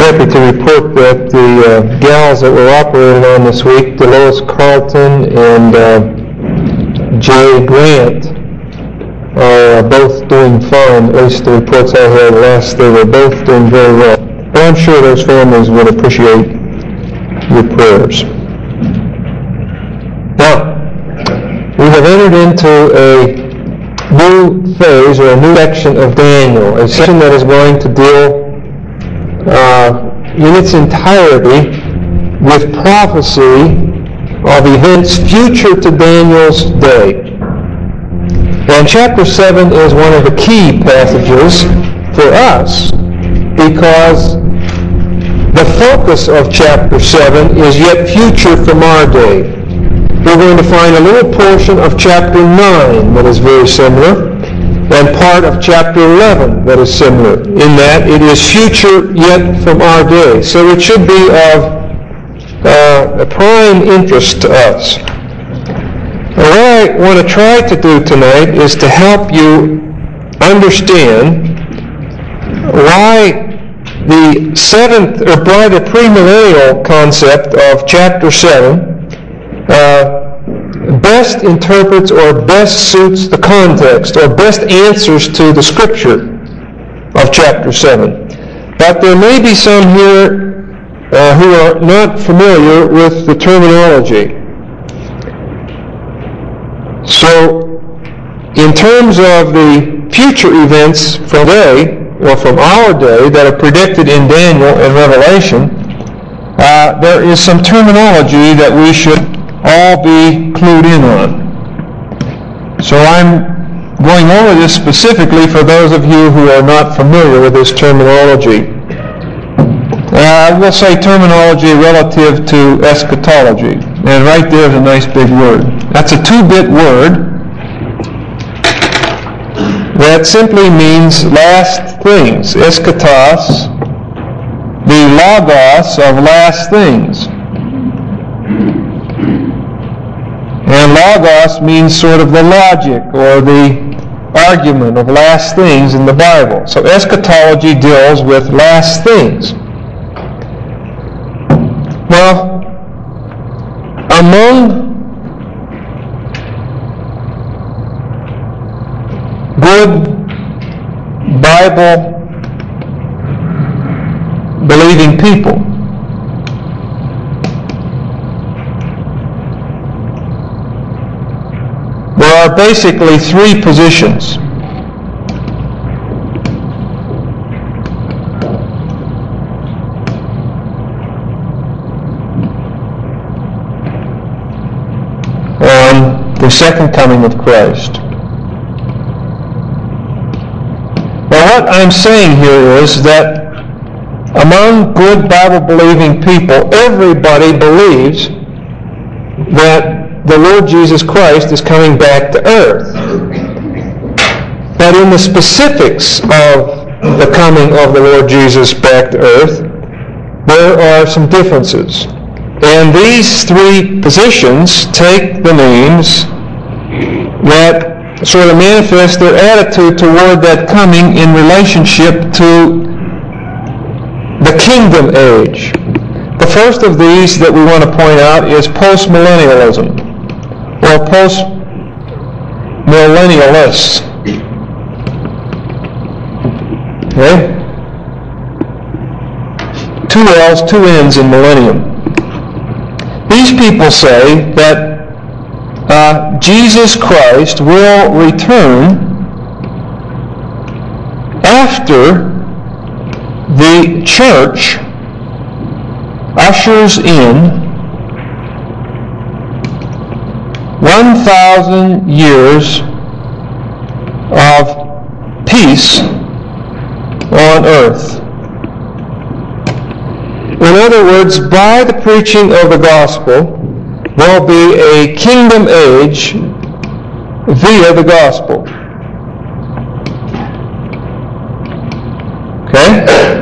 happy to report that the gals that were operating on this week, Dolores Carlton and Jay Grant, are both doing fine. At least the reports I heard last, they were both doing very well. But I'm sure those families would appreciate your prayers. Now, we have entered into a new phase or a new section of Daniel, a section that is going to deal in its entirety with prophecy of events future to Daniel's day. And chapter 7 is one of the key passages for us because the focus of chapter 7 is yet future from our day. We're going to find a little portion of chapter 9 that is very similar, and part of chapter 11 that is similar, in that it is future yet from our day. So it should be of a prime interest to us. And what I want to try to do tonight is to help you understand why the seventh, or by the premillennial concept of chapter 7, best interprets or best suits the context or best answers to the scripture of chapter 7. But there may be some here who are not familiar with the terminology. So, in terms of the future events from today, or from our day, that are predicted in Daniel and Revelation, there is some terminology that we should all be clued in on. So I'm going over this specifically for those of you who are not familiar with this terminology. We'll say terminology relative to eschatology. And right there is a nice big word. That's a 2-bit word that simply means last things. Eschatos, the logos of last things. And logos means sort of the logic or the argument of last things in the Bible. So eschatology deals with last things. Now, among good Bible-believing people, there are basically 3 positions. On the second coming of Christ. Well, what I'm saying here is that among good Bible-believing people, everybody believes that the Lord Jesus Christ is coming back to earth. But in the specifics of the coming of the Lord Jesus back to earth, there are some differences. And these 3 positions take the names that sort of manifest their attitude toward that coming in relationship to the kingdom age. The first of these that we want to point out is postmillennialism, or postmillennialists. Okay? 2 L's, 2 N's in millennium. These people say that Jesus Christ will return after the church ushers in 1,000 years of peace on earth. In other words, by the preaching of the gospel, there will be a kingdom age via the gospel. Okay?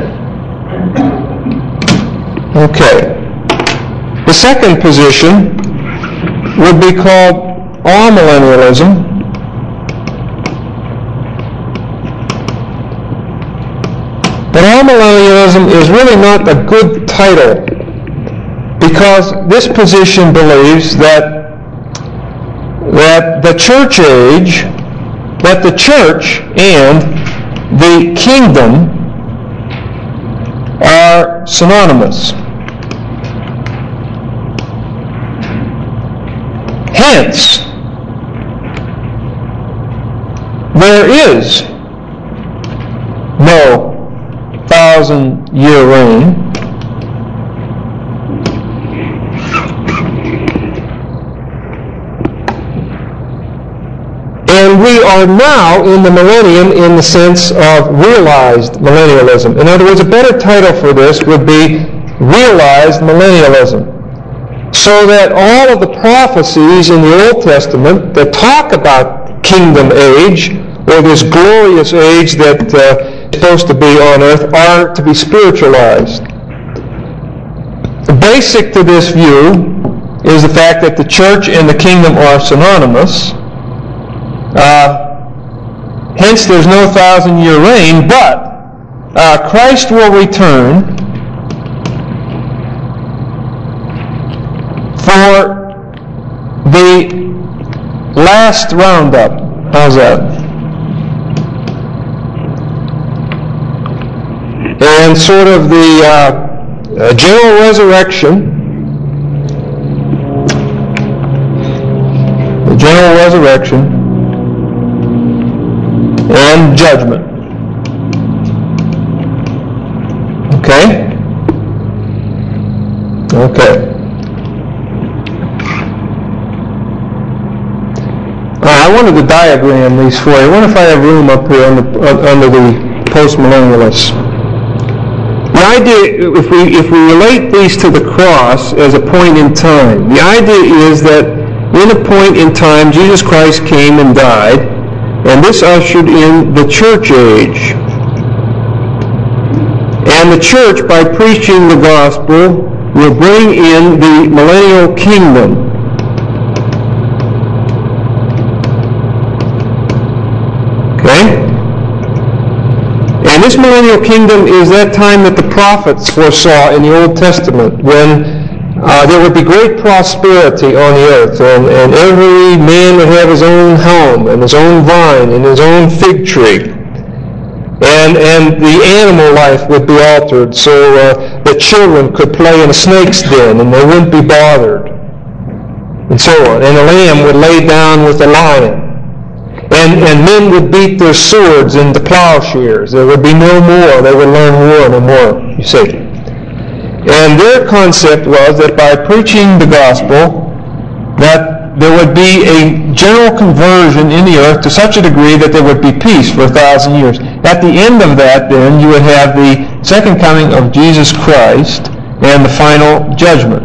Okay. The second position would be called amillennialism. But amillennialism is really not a good title, because this position believes that the church age, that the church and the kingdom are synonymous. Hence, there is no 1,000-year reign. And we are now in the millennium in the sense of realized millennialism. In other words, a better title for this would be realized millennialism. So that all of the prophecies in the Old Testament that talk about kingdom age, or this glorious age that is supposed to be on earth, are to be spiritualized. Basic to this view is the fact that the church and the kingdom are synonymous. Hence there's no 1,000-year reign, but Christ will return for the last roundup. How's that? And sort of the general resurrection. The general resurrection and judgment. Okay? Okay. I wanted to diagram these for you. I wonder if I have room up here under the post-millennialists. The idea, if we relate these to the cross as a point in time, the idea is that in a point in time, Jesus Christ came and died, and this ushered in the church age. And the church, by preaching the gospel, will bring in the millennial kingdom. Okay? And this millennial kingdom is that time that the prophets foresaw in the Old Testament, when there would be great prosperity on the earth, and every man would have his own home, and his own vine, and his own fig tree. And the animal life would be altered, so the children could play in a snake's den, and they wouldn't be bothered, and so on. And the lamb would lay down with the lion. And men would beat their swords into plowshares. There would be no more. They would learn war no more, you see. And their concept was that by preaching the gospel, that there would be a general conversion in the earth to such a degree that there would be peace for 1,000 years. At the end of that, then, you would have the second coming of Jesus Christ and the final judgment.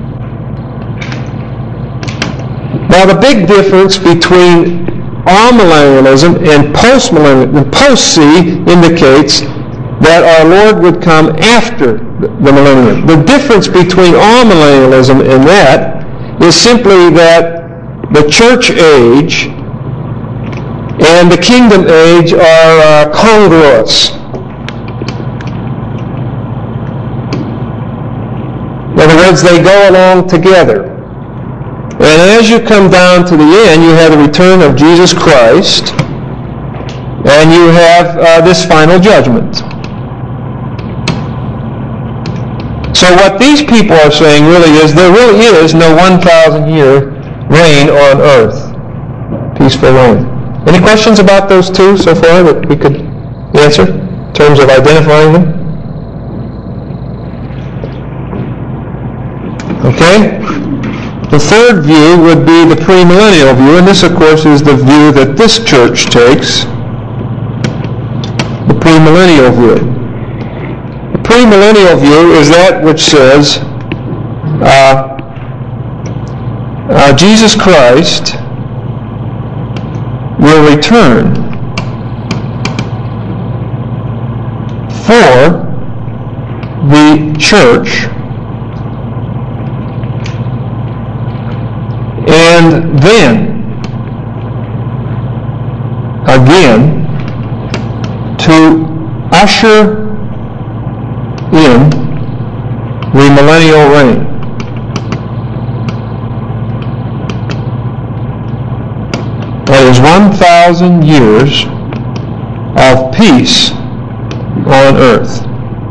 Now, the big difference between amillennialism and postmillennialism, post-C indicates that our Lord would come after the millennium. The difference between amillennialism and that is simply that the church age and the kingdom age are congruous. In other words, they go along together. And as you come down to the end, you have the return of Jesus Christ, and you have this final judgment. So what these people are saying really is, there really is no 1,000-year reign on earth. Peaceful reign. Any questions about those two so far that we could answer in terms of identifying them? Okay? The third view would be the premillennial view, and this, of course, is the view that this church takes, the premillennial view. The premillennial view is that which says Jesus Christ will return for the church, and then again to usher in the millennial reign. That is 1,000 years of peace on earth.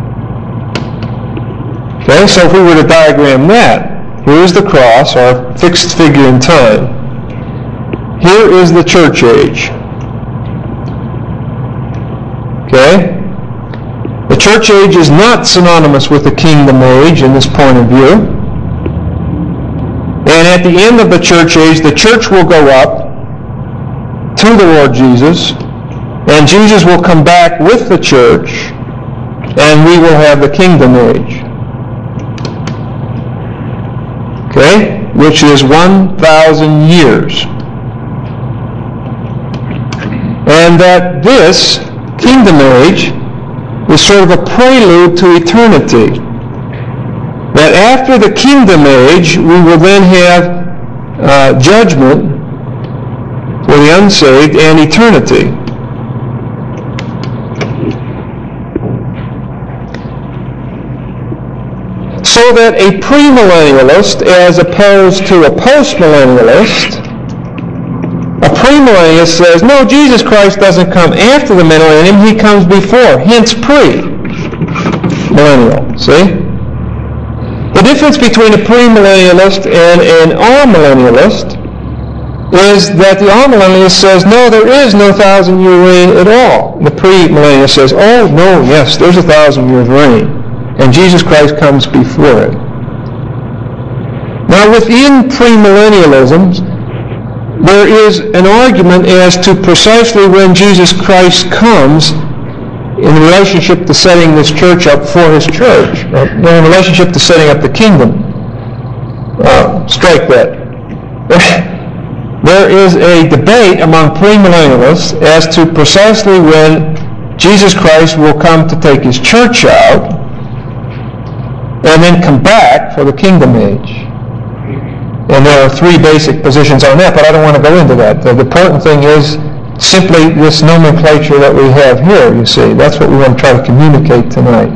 Okay, so if we were to diagram that, here is the cross, our fixed figure in time. Here is the church age. Okay? The church age is not synonymous with the kingdom age in this point of view. And at the end of the church age, the church will go up to the Lord Jesus, and Jesus will come back with the church, and we will have the kingdom age. Okay? Which is 1,000 years. And that this kingdom age is sort of a prelude to eternity. That after the kingdom age, we will then have judgment for the unsaved and eternity. So that a premillennialist, as opposed to a postmillennialist, a premillennialist says, no, Jesus Christ doesn't come after the millennium, he comes before, hence pre-millennial. See? The difference between a premillennialist and an amillennialist is that the amillennialist says, no, there is no 1,000-year reign at all. The premillennialist says, oh, no, yes, there's a 1,000-year reign. And Jesus Christ comes before it. Now, within premillennialism, there is an argument as to precisely when Jesus Christ comes in relationship to setting this church up for his church, in relationship to setting up the kingdom. Strike that. There is a debate among premillennialists as to precisely when Jesus Christ will come to take his church out and then come back for the kingdom age. And there are three basic positions on that, but I don't want to go into that. The important thing is simply this nomenclature that we have here, you see. That's what we want to try to communicate tonight.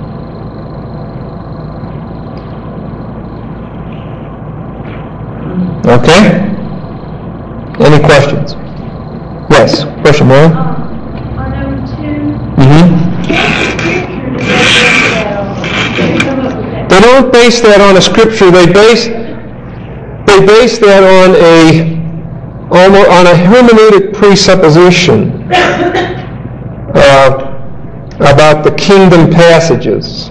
Okay? Any questions? Yes. Question, Mary? On number 2, They don't base that on a scripture. They base that on a hermeneutic presupposition about the kingdom passages.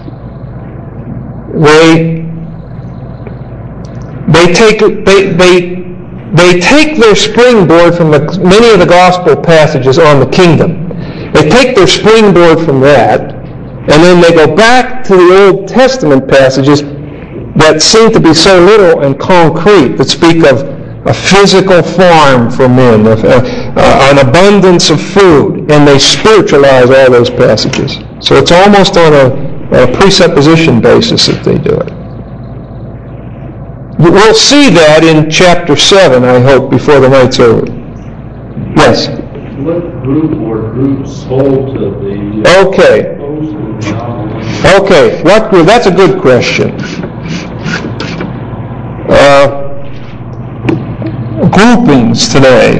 They take their springboard from many of the gospel passages on the kingdom. They take their springboard from that, and then they go back to the Old Testament passages that seem to be so little and concrete, that speak of a physical farm for men, an abundance of food, and they spiritualize all those passages. So it's almost on a presupposition basis that they do it. We'll see that in chapter 7, I hope, before the night's over. Yes? What group or groups hold to the... Okay. Okay, what group? That's a good question. Groupings today.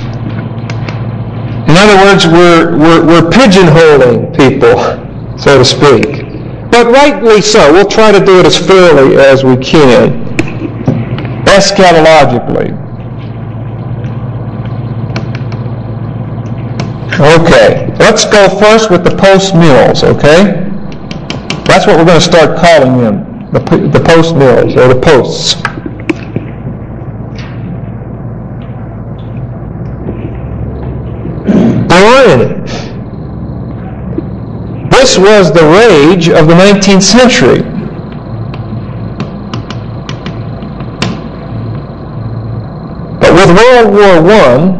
In other words, we're pigeonholing people, so to speak. But rightly so. We'll try to do it as fairly as we can, eschatologically. Okay, let's go first with the post-mills, okay? That's what we're going to start calling them, the post-mills, or the posts. This was the rage of the 19th century. But with World War I,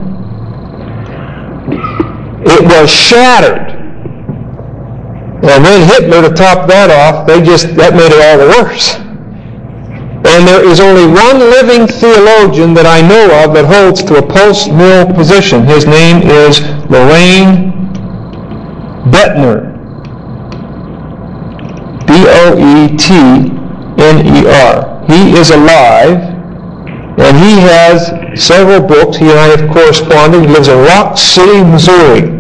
it was shattered. And then Hitler, to top that off, that made it all the worse. And there is only one living theologian that I know of that holds to a post-mill position. His name is Loraine Boettner. Boetner. He is alive, and he has several books. He and I have corresponded. He lives in Rock City, Missouri.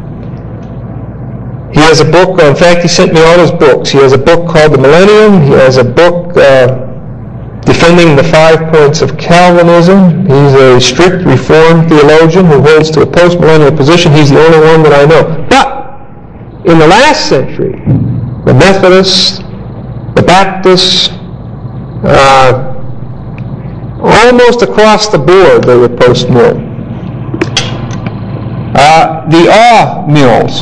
He has a book, in fact, he sent me all his books. He has a book called The Millennium. He has a book defending the 5 points of Calvinism. He's a strict Reformed theologian who holds to a post-millennial position. He's the only one that I know. But in the last century, the Methodists, the Baptists, almost across the board, they were post-mill. The awe mills.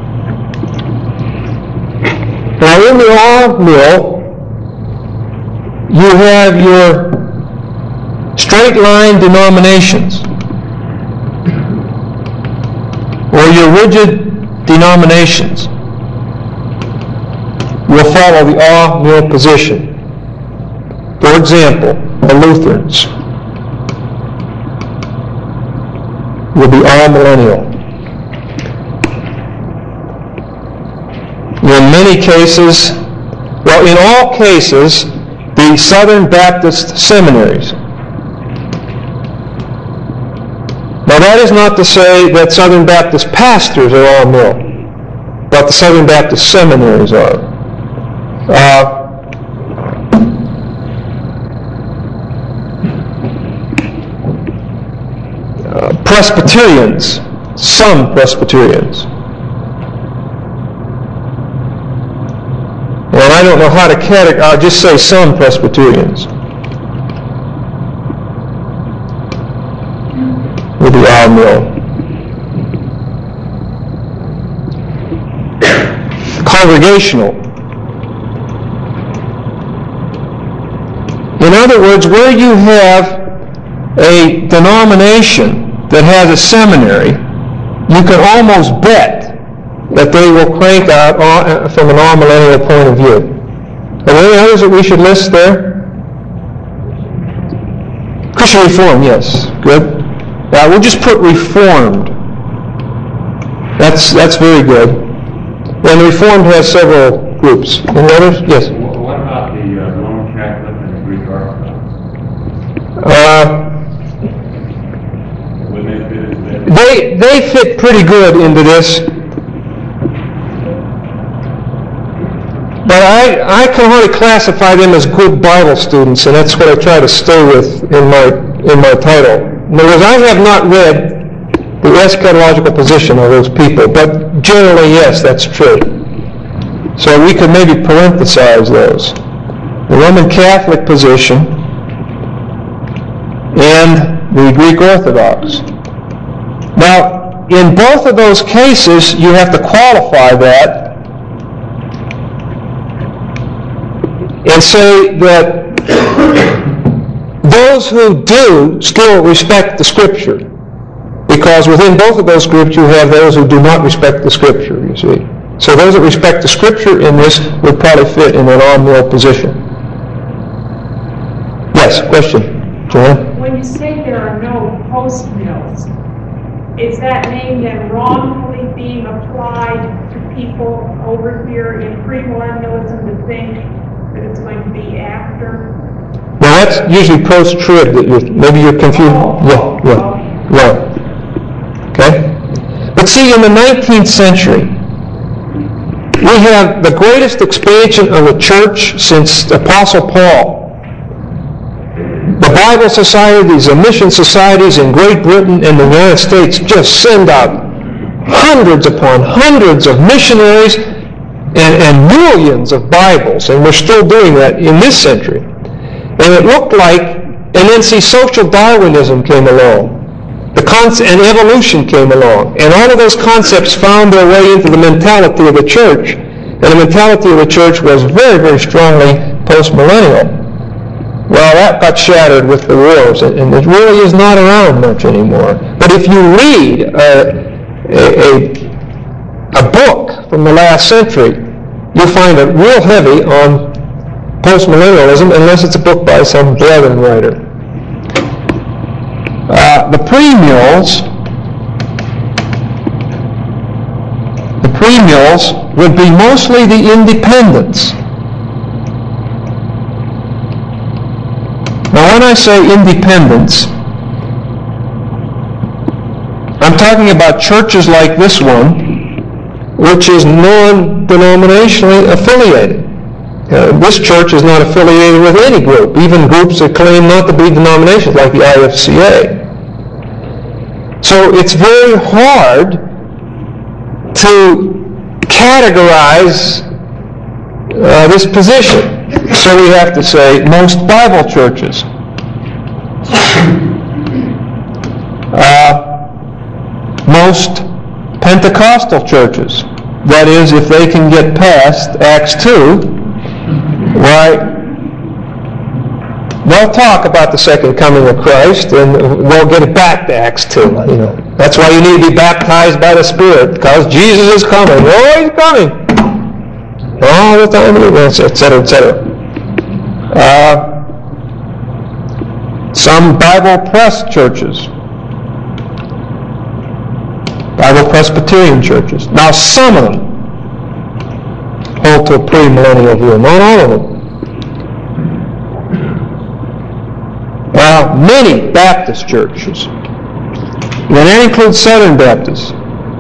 Now, in the awe mill, you have your straight-line denominations, or your rigid denominations will follow the awe mill position. For example, the Lutherans will be all-millennial. In many cases, well, in all cases, the Southern Baptist seminaries. Now, that is not to say that Southern Baptist pastors are all mill, but the Southern Baptist seminaries are. Presbyterians, some Presbyterians. Well, I don't know how to categorize, I'll just say some Presbyterians will be all mill. Congregational. In other words, where you have a denomination that has a seminary, you can almost bet that they will crank out from an all-millennial point of view. Are there any others that we should list there? Christian Reformed, yes. Good. We'll just put Reformed. That's very good. And Reformed has several groups. Any others? Yes. What about the Roman Catholic and the Greek Orthodox? They fit pretty good into this. But I can only classify them as good Bible students, and that's what I try to stay with in my title. In other words, I have not read the eschatological position of those people, but generally, yes, that's true. So we could maybe parenthesize those. The Roman Catholic position and the Greek Orthodox. Now, in both of those cases, you have to qualify that and say that those who do still respect the Scripture, because within both of those groups you have those who do not respect the Scripture, you see. So those that respect the Scripture in this would probably fit in an all-mill position. Yes, question? Joanne? When you say there are no post-mills, is that name then wrongfully being applied to people over here in premillennialism to think that it's going to be after? Well, that's usually post-trib that maybe you're confused. Yeah. Okay? But see, in the 19th century, we have the greatest expansion of the church since the Apostle Paul. The Bible societies, the mission societies in Great Britain and the United States just send out hundreds upon hundreds of missionaries and millions of Bibles, and we're still doing that in this century. And it looked like, and then see, social Darwinism came along, and evolution came along, and all of those concepts found their way into the mentality of the church, and the mentality of the church was very, very strongly post-millennial. Well, that got shattered with the wars, and it really is not around much anymore. But if you read a book from the last century, you'll find it real heavy on postmillennialism, unless it's a book by some brethren writer. The premills would be mostly the independents. when I say independents, I'm talking about churches like this one, which is non-denominationally affiliated. This church is not affiliated with any group, even groups that claim not to be denominations, like the IFCA. So it's very hard to categorize this position. So we have to say most Bible churches. Most Pentecostal churches. That is, if they can get past Acts 2, right, they'll talk about the second coming of Christ, and they'll get it back to Acts 2. You know, that's why you need to be baptized by the Spirit, because Jesus is coming. Oh, He's coming. All the time, etc., etc. Some Bible Press churches, Bible Presbyterian churches. Now, some of them hold to a pre-millennial view, not all of them. Many Baptist churches, and that includes Southern Baptists.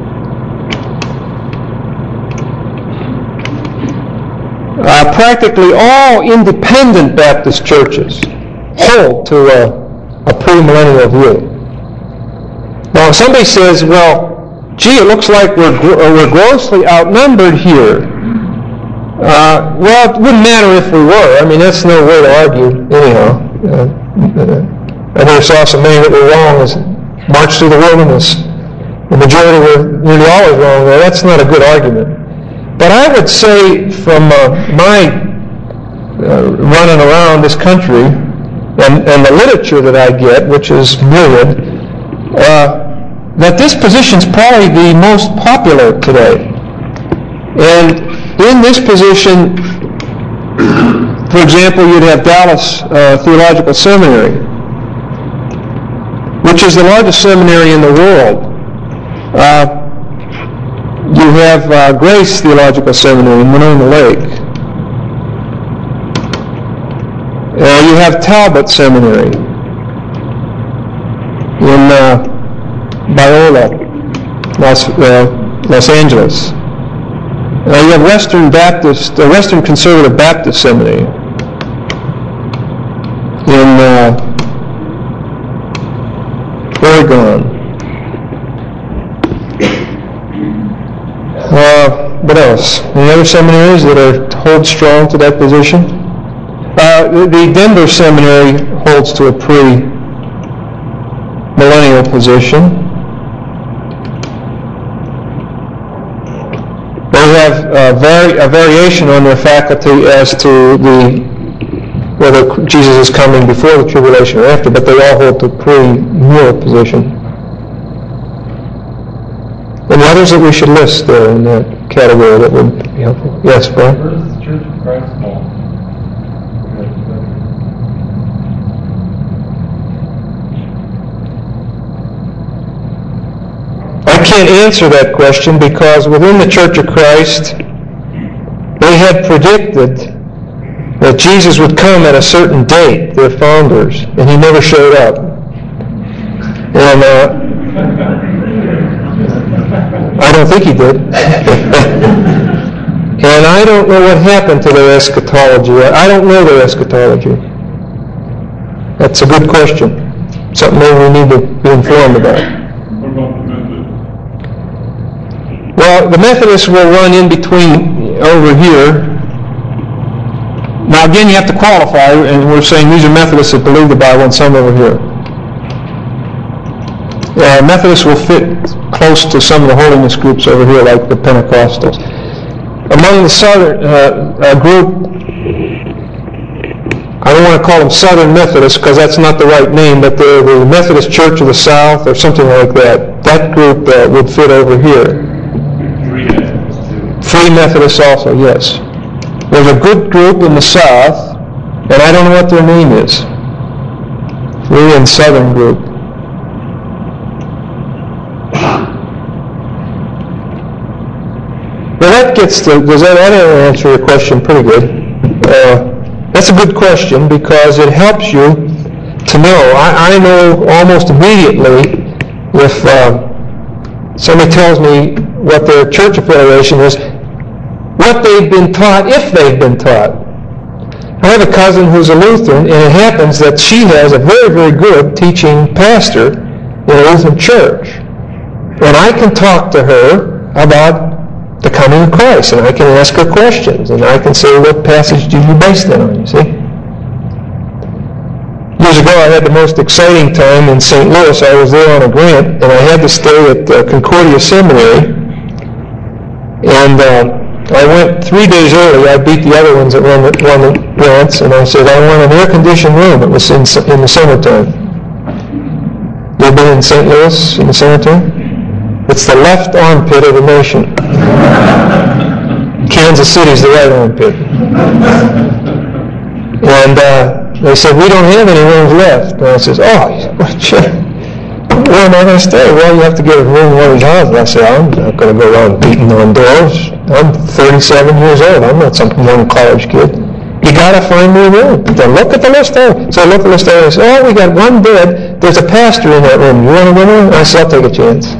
Practically all independent Baptist churches hold to a premillennial view. Now, if somebody says, well, gee, it looks like we're grossly outnumbered here. Well, it wouldn't matter if we were. I mean, that's no way to argue anyhow. I never saw so many that were wrong as marched through the wilderness. The majority were nearly always wrong there. That's not a good argument. But I would say from my running around this country and the literature that I get, which is myriad, that this position is probably the most popular today. And in this position, for example, you'd have Dallas Theological Seminary, which is the largest seminary in the world. You have Grace Theological Seminary in Winona Lake. You have Talbot Seminary in Biola, Los Angeles. You have Western Conservative Baptist Seminary in Oregon. What else? Any other seminaries that hold strong to that position? The Denver Seminary holds to a pre-millennial position. They have a variation on their faculty as to whether Jesus is coming before the tribulation or after, but they all hold to a pre-millennial position. And others that we should list there in that category that would be helpful. Yes, Brian? Where does the Church of Christ fall? I can't answer that question because within the Church of Christ, they had predicted that Jesus would come at a certain date, their founders, and He never showed up. And I don't think He did. And I don't know what happened to their eschatology. I don't know their eschatology. That's a good question. Something maybe we need to be informed about. What about the Methodists? Well, the Methodists will run in between over here. Now again, you have to qualify, and we're saying these are Methodists that believe the Bible and some over here. Methodists will fit close to some of the holiness groups over here, like the Pentecostals. Among the Southern group, I don't want to call them Southern Methodists because that's not the right name, but they're the Methodist Church of the South or something like that. That group would fit over here. Free Methodists too. Free Methodists also, yes. There's a good group in the South, and I don't know what their name is. Free and Southern group. Well, that gets to, does that answer your question pretty good? That's a good question because it helps you to know. I know almost immediately if somebody tells me what their church affiliation is, what they've been taught, if they've been taught. I have a cousin who's a Lutheran, and it happens that she has a very, very good teaching pastor in a Lutheran church. And I can talk to her about the coming of Christ, and I can ask her questions, and I can say, what passage do you base that on, you see? Years ago, I had the most exciting time in St. Louis. I was there on a grant, and I had to stay at Concordia Seminary. And I went 3 days early. I beat the other ones that won the grants, and I said, I want an air-conditioned room. It was in the summertime. You ever been in St. Louis in the summertime? It's the left armpit of the nation. Kansas City's the right armpit. And they said, we don't have any rooms left. And I said, where am I going to stay? Well, you have to get a room in one of these houses. I said, I'm not going to go around beating on doors. I'm 37 years old. I'm not some young college kid. You got to find me a room. Then look at the list. So I look at the list and I said, we got one bed. There's a pastor in that room. You want to go in? I said, I'll take a chance.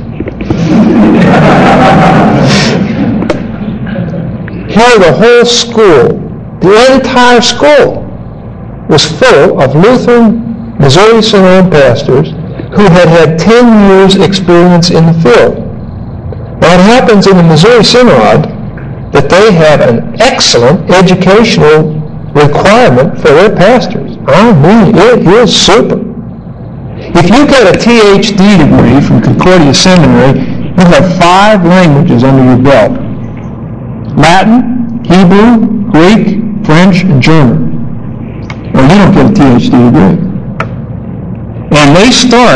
Here the whole school, the entire school, was full of Lutheran, Missouri Synod pastors who had had 10 years experience in the field. Now it happens in the Missouri Synod that they have an excellent educational requirement for their pastors. I mean, it is super. If you get a Ph.D. degree from Concordia Seminary, you have 5 languages under your belt. Latin, Hebrew, Greek, French, and German. Well, you don't get a Ph.D. degree. And they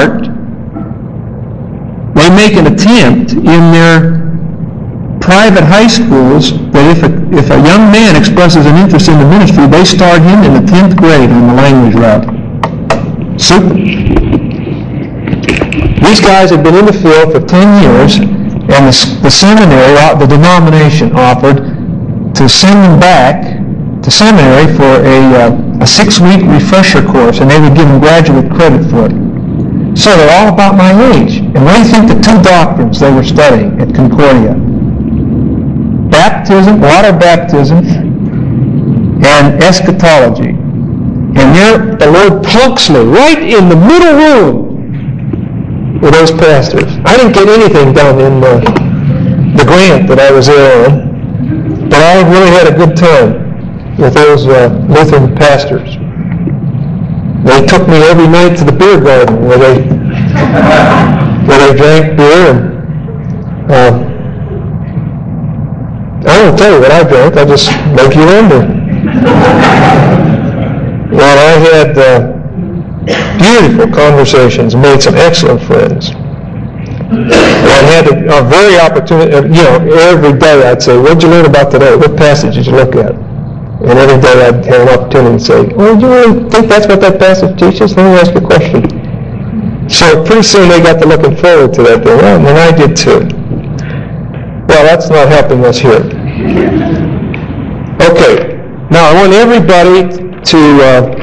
make an attempt in their private high schools that if a young man expresses an interest in the ministry, they start him in the 10th grade on the language route. Super. These guys have been in the field for 10 years, and the seminary, the denomination, offered to send them back to seminary for a 6-week refresher course, and they would give them graduate credit for it. So they're all about my age. And what do you think the 2 doctrines they were studying at Concordia? Baptism, water baptism, and eschatology. And the Lord plunks me right in the middle room with those pastors. I didn't get anything done in the grant that I was there on, but I really had a good time with those Lutheran pastors. They took me every night to the beer garden where they drank beer, and I won't tell you what I drank. I'll just make you wonder. And I had beautiful conversations, made some excellent friends. And I had a very opportunity, every day I'd say, what did you learn about today? What passage did you look at? And every day I'd have an opportunity to say, well, do you really think that's what that passage teaches? Let me ask you a question. So pretty soon they got to looking forward to that day, and I did too. Well, that's not helping us here. Okay, now I want everybody to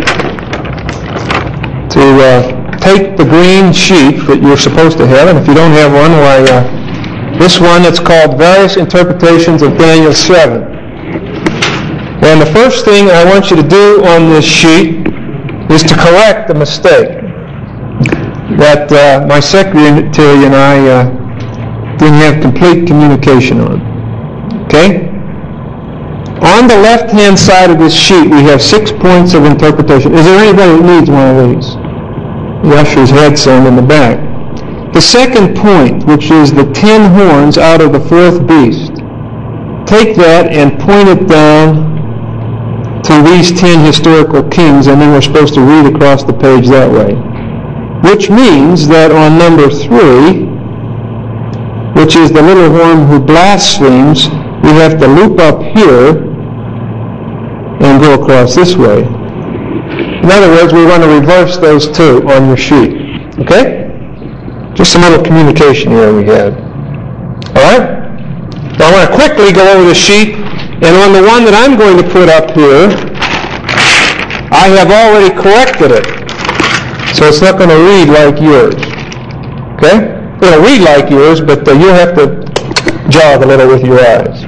take the green sheet that you're supposed to have, and if you don't have one, why, this one that's called Various Interpretations of Daniel 7. And the first thing I want you to do on this sheet is to correct the mistake that my secretary and I didn't have complete communication on. Okay? On the left-hand side of this sheet, we have 6 points of interpretation. Is there anybody that needs one of these? The ushers had some in the back. The second point, which is the 10 horns out of the 4th beast, take that and point it down to these 10 historical kings, and then we're supposed to read across the page that way. Which means that on number 3, which is the little horn who blasphemes, we have to loop up here and go across this way. In other words, we want to reverse those 2 on your sheet. Okay? Just a little communication here we had. Alright? Now I want to quickly go over the sheet, and on the one that I'm going to put up here, I have already corrected it. So it's not going to read like yours. Okay? It'll read like yours, but you'll have to jog a little with your eyes.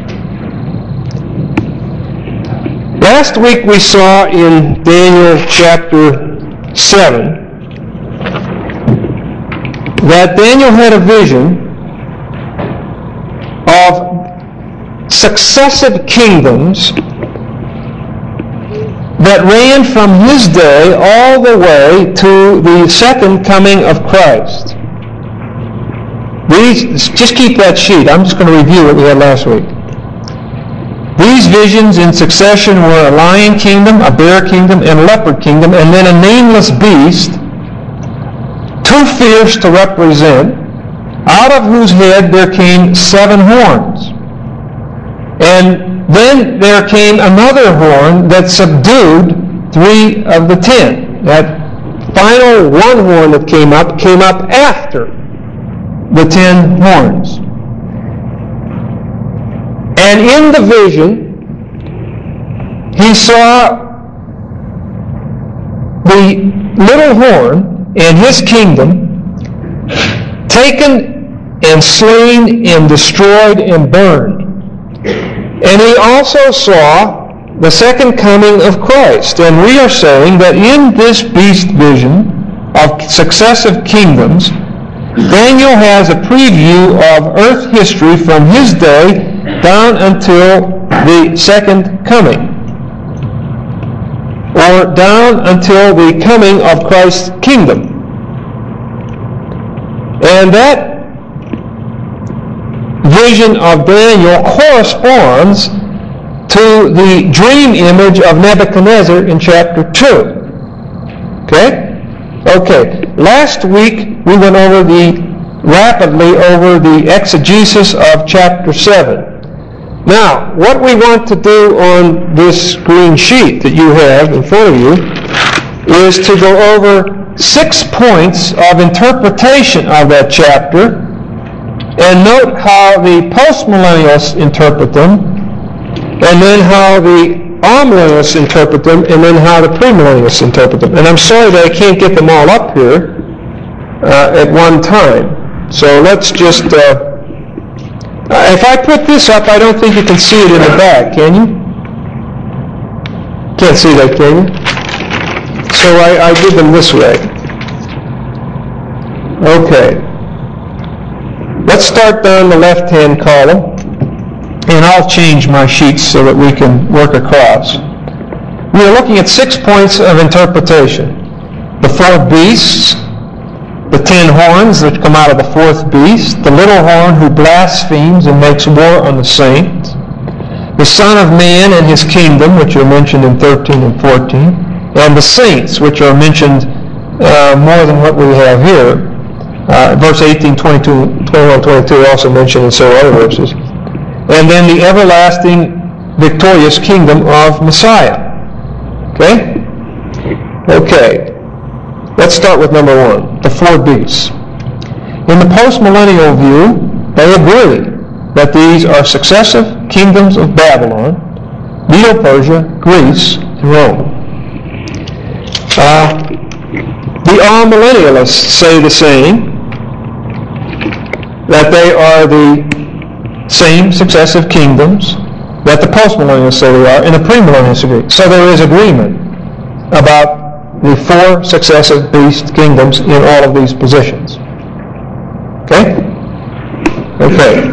Last week we saw in Daniel chapter 7 that Daniel had a vision of successive kingdoms that ran from his day all the way to the second coming of Christ. Just keep that sheet. I'm just going to review what we had last week. These visions in succession were a lion kingdom, a bear kingdom, and a leopard kingdom, and then a nameless beast, too fierce to represent, out of whose head there came 7 horns. And then there came another horn that subdued 3 of the 10. That final 1 horn that came up after the 10 horns. And in the vision, he saw the little horn and his kingdom taken and slain and destroyed and burned. And he also saw the second coming of Christ. And we are saying that in this beast vision of successive kingdoms, Daniel has a preview of earth history from his day down until the second coming, or down until the coming of Christ's kingdom. And that vision of Daniel corresponds to the dream image of Nebuchadnezzar in chapter 2. Okay? Okay. Last week we went rapidly over the exegesis of chapter 7. Now, what we want to do on this green sheet that you have in front of you is to go over 6 points of interpretation of that chapter and note how the postmillennialists interpret them, and then how the amillennialists interpret them, and then how the premillennialists interpret them. And I'm sorry that I can't get them all up here at one time. So let's just... if I put this up, I don't think you can see it in the back, can you? Can't see that, can you? So I did them this way. Okay. Let's start down the left-hand column, and I'll change my sheets so that we can work across. We are looking at 6 points of interpretation. The 4 beasts, the 10 horns that come out of the 4th beast, the little horn who blasphemes and makes war on the saints, the Son of Man and his kingdom, which are mentioned in 13 and 14, and the saints, which are mentioned more than what we have here. Verse 18, 22, 21, 22 also mentioned in several other verses. And then the everlasting victorious kingdom of Messiah. Okay? Okay. Let's start with number 1, the 4 beasts. In the postmillennial view, they agree that these are successive kingdoms of Babylon, Medo-Persia, Greece, and Rome. The amillennialists say the same, that they are the same successive kingdoms that the postmillennialists say they are, and the premillennialists agree. So there is agreement about the 4 successive beast kingdoms in all of these positions. Okay? Okay.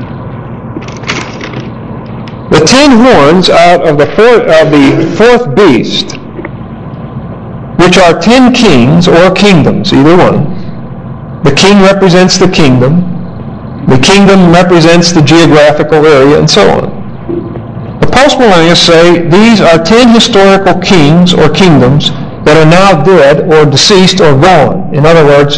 The 10 horns out of the 4th beast, which are 10 kings or kingdoms, either one. The king represents the kingdom represents the geographical area, and so on. The postmillennialists say these are 10 historical kings or kingdoms that are now dead or deceased or gone. In other words,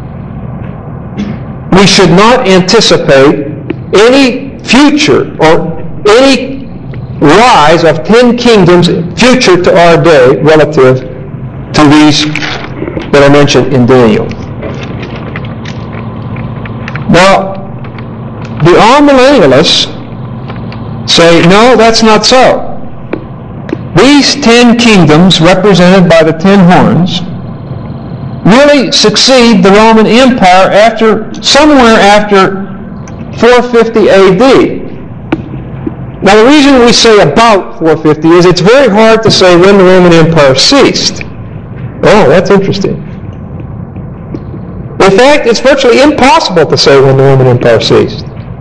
we should not anticipate any future or any rise of 10 kingdoms future to our day relative to these that are mentioned in Daniel. Now, the amillennialists say, no, that's not so. These 10 kingdoms represented by the 10 horns really succeed the Roman Empire somewhere after 450 AD. Now the reason we say about 450 is it's very hard to say when the Roman Empire ceased. Oh, that's interesting. In fact, it's virtually impossible to say when the Roman Empire ceased.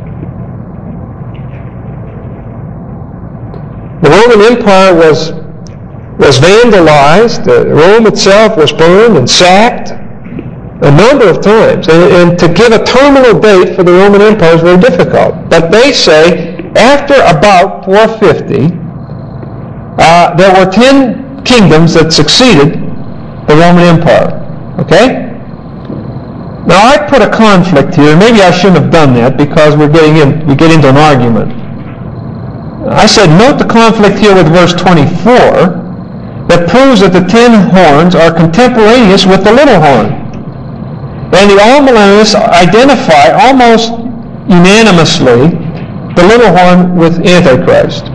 The Roman Empire was vandalized. Rome itself was burned and sacked a number of times. And to give a terminal date for the Roman Empire is very difficult. But they say after about 450, there were 10 kingdoms that succeeded the Roman Empire. Okay? Now I put a conflict here. Maybe I shouldn't have done that because we get into an argument. I said note the conflict here with verse 24 that proves that the 10 horns are contemporaneous with the little horn. And the amillennialists identify almost unanimously the little horn with Antichrist.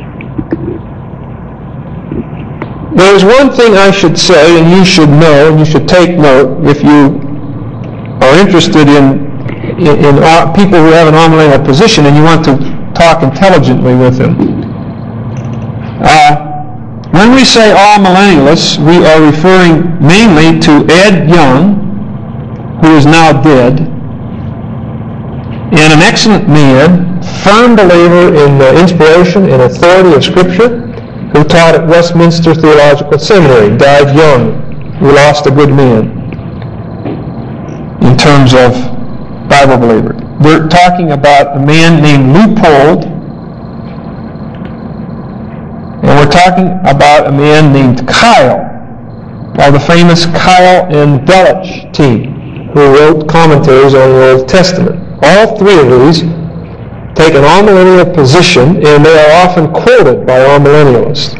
There is one thing I should say, and you should know, and you should take note if you are interested in people who have an amillennial position and you want to talk intelligently with them. When we say amillennialists, we are referring mainly to Ed Young, who is now dead, and an excellent man, firm believer in the inspiration and authority of Scripture, who taught at Westminster Theological Seminary, died young. We lost a good man in terms of Bible believer. We're talking about a man named Leupold, and we're talking about a man named Kyle, of the famous Kyle and Delitzsch team, who wrote commentaries on the Old Testament. All three of these take an amillennial position, and they are often quoted by amillennialists.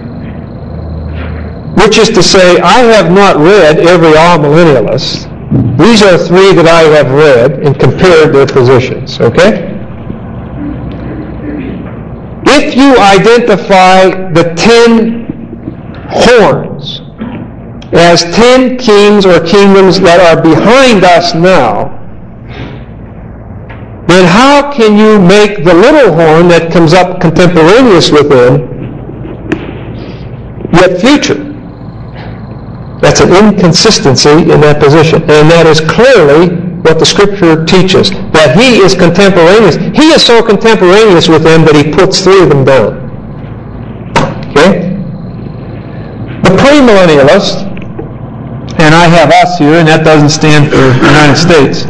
Which is to say, I have not read every amillennialist. These are three that I have read and compared their positions, okay? If you identify the 10 horns as 10 kings or kingdoms that are behind us now, then how can you make the little horn that comes up contemporaneous with them yet future? That's an inconsistency in that position. And that is clearly what the Scripture teaches, that he is contemporaneous. He is so contemporaneous with them that he puts three of them down. Okay? The premillennialist, and I have us here, and that doesn't stand for United States,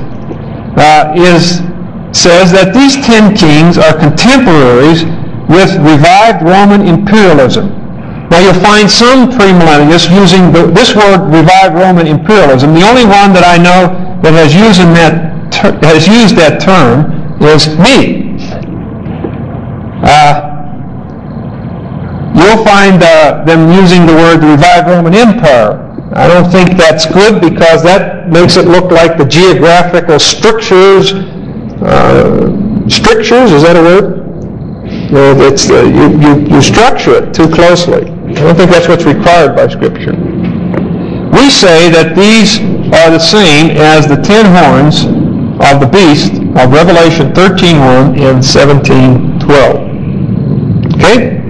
says that these 10 kings are contemporaries with revived Roman imperialism. Now you'll find some premillennialists using this word, revived Roman imperialism. The only one that I know that has used that term is me. You'll find them using the word revived Roman Empire. I don't think that's good because that makes it look like the geographical strictures, is that a word? No, you structure it too closely. I don't think that's what's required by Scripture. We say that these are the same as the 10 horns of the beast of Revelation 13:1 and 17:12. Okay?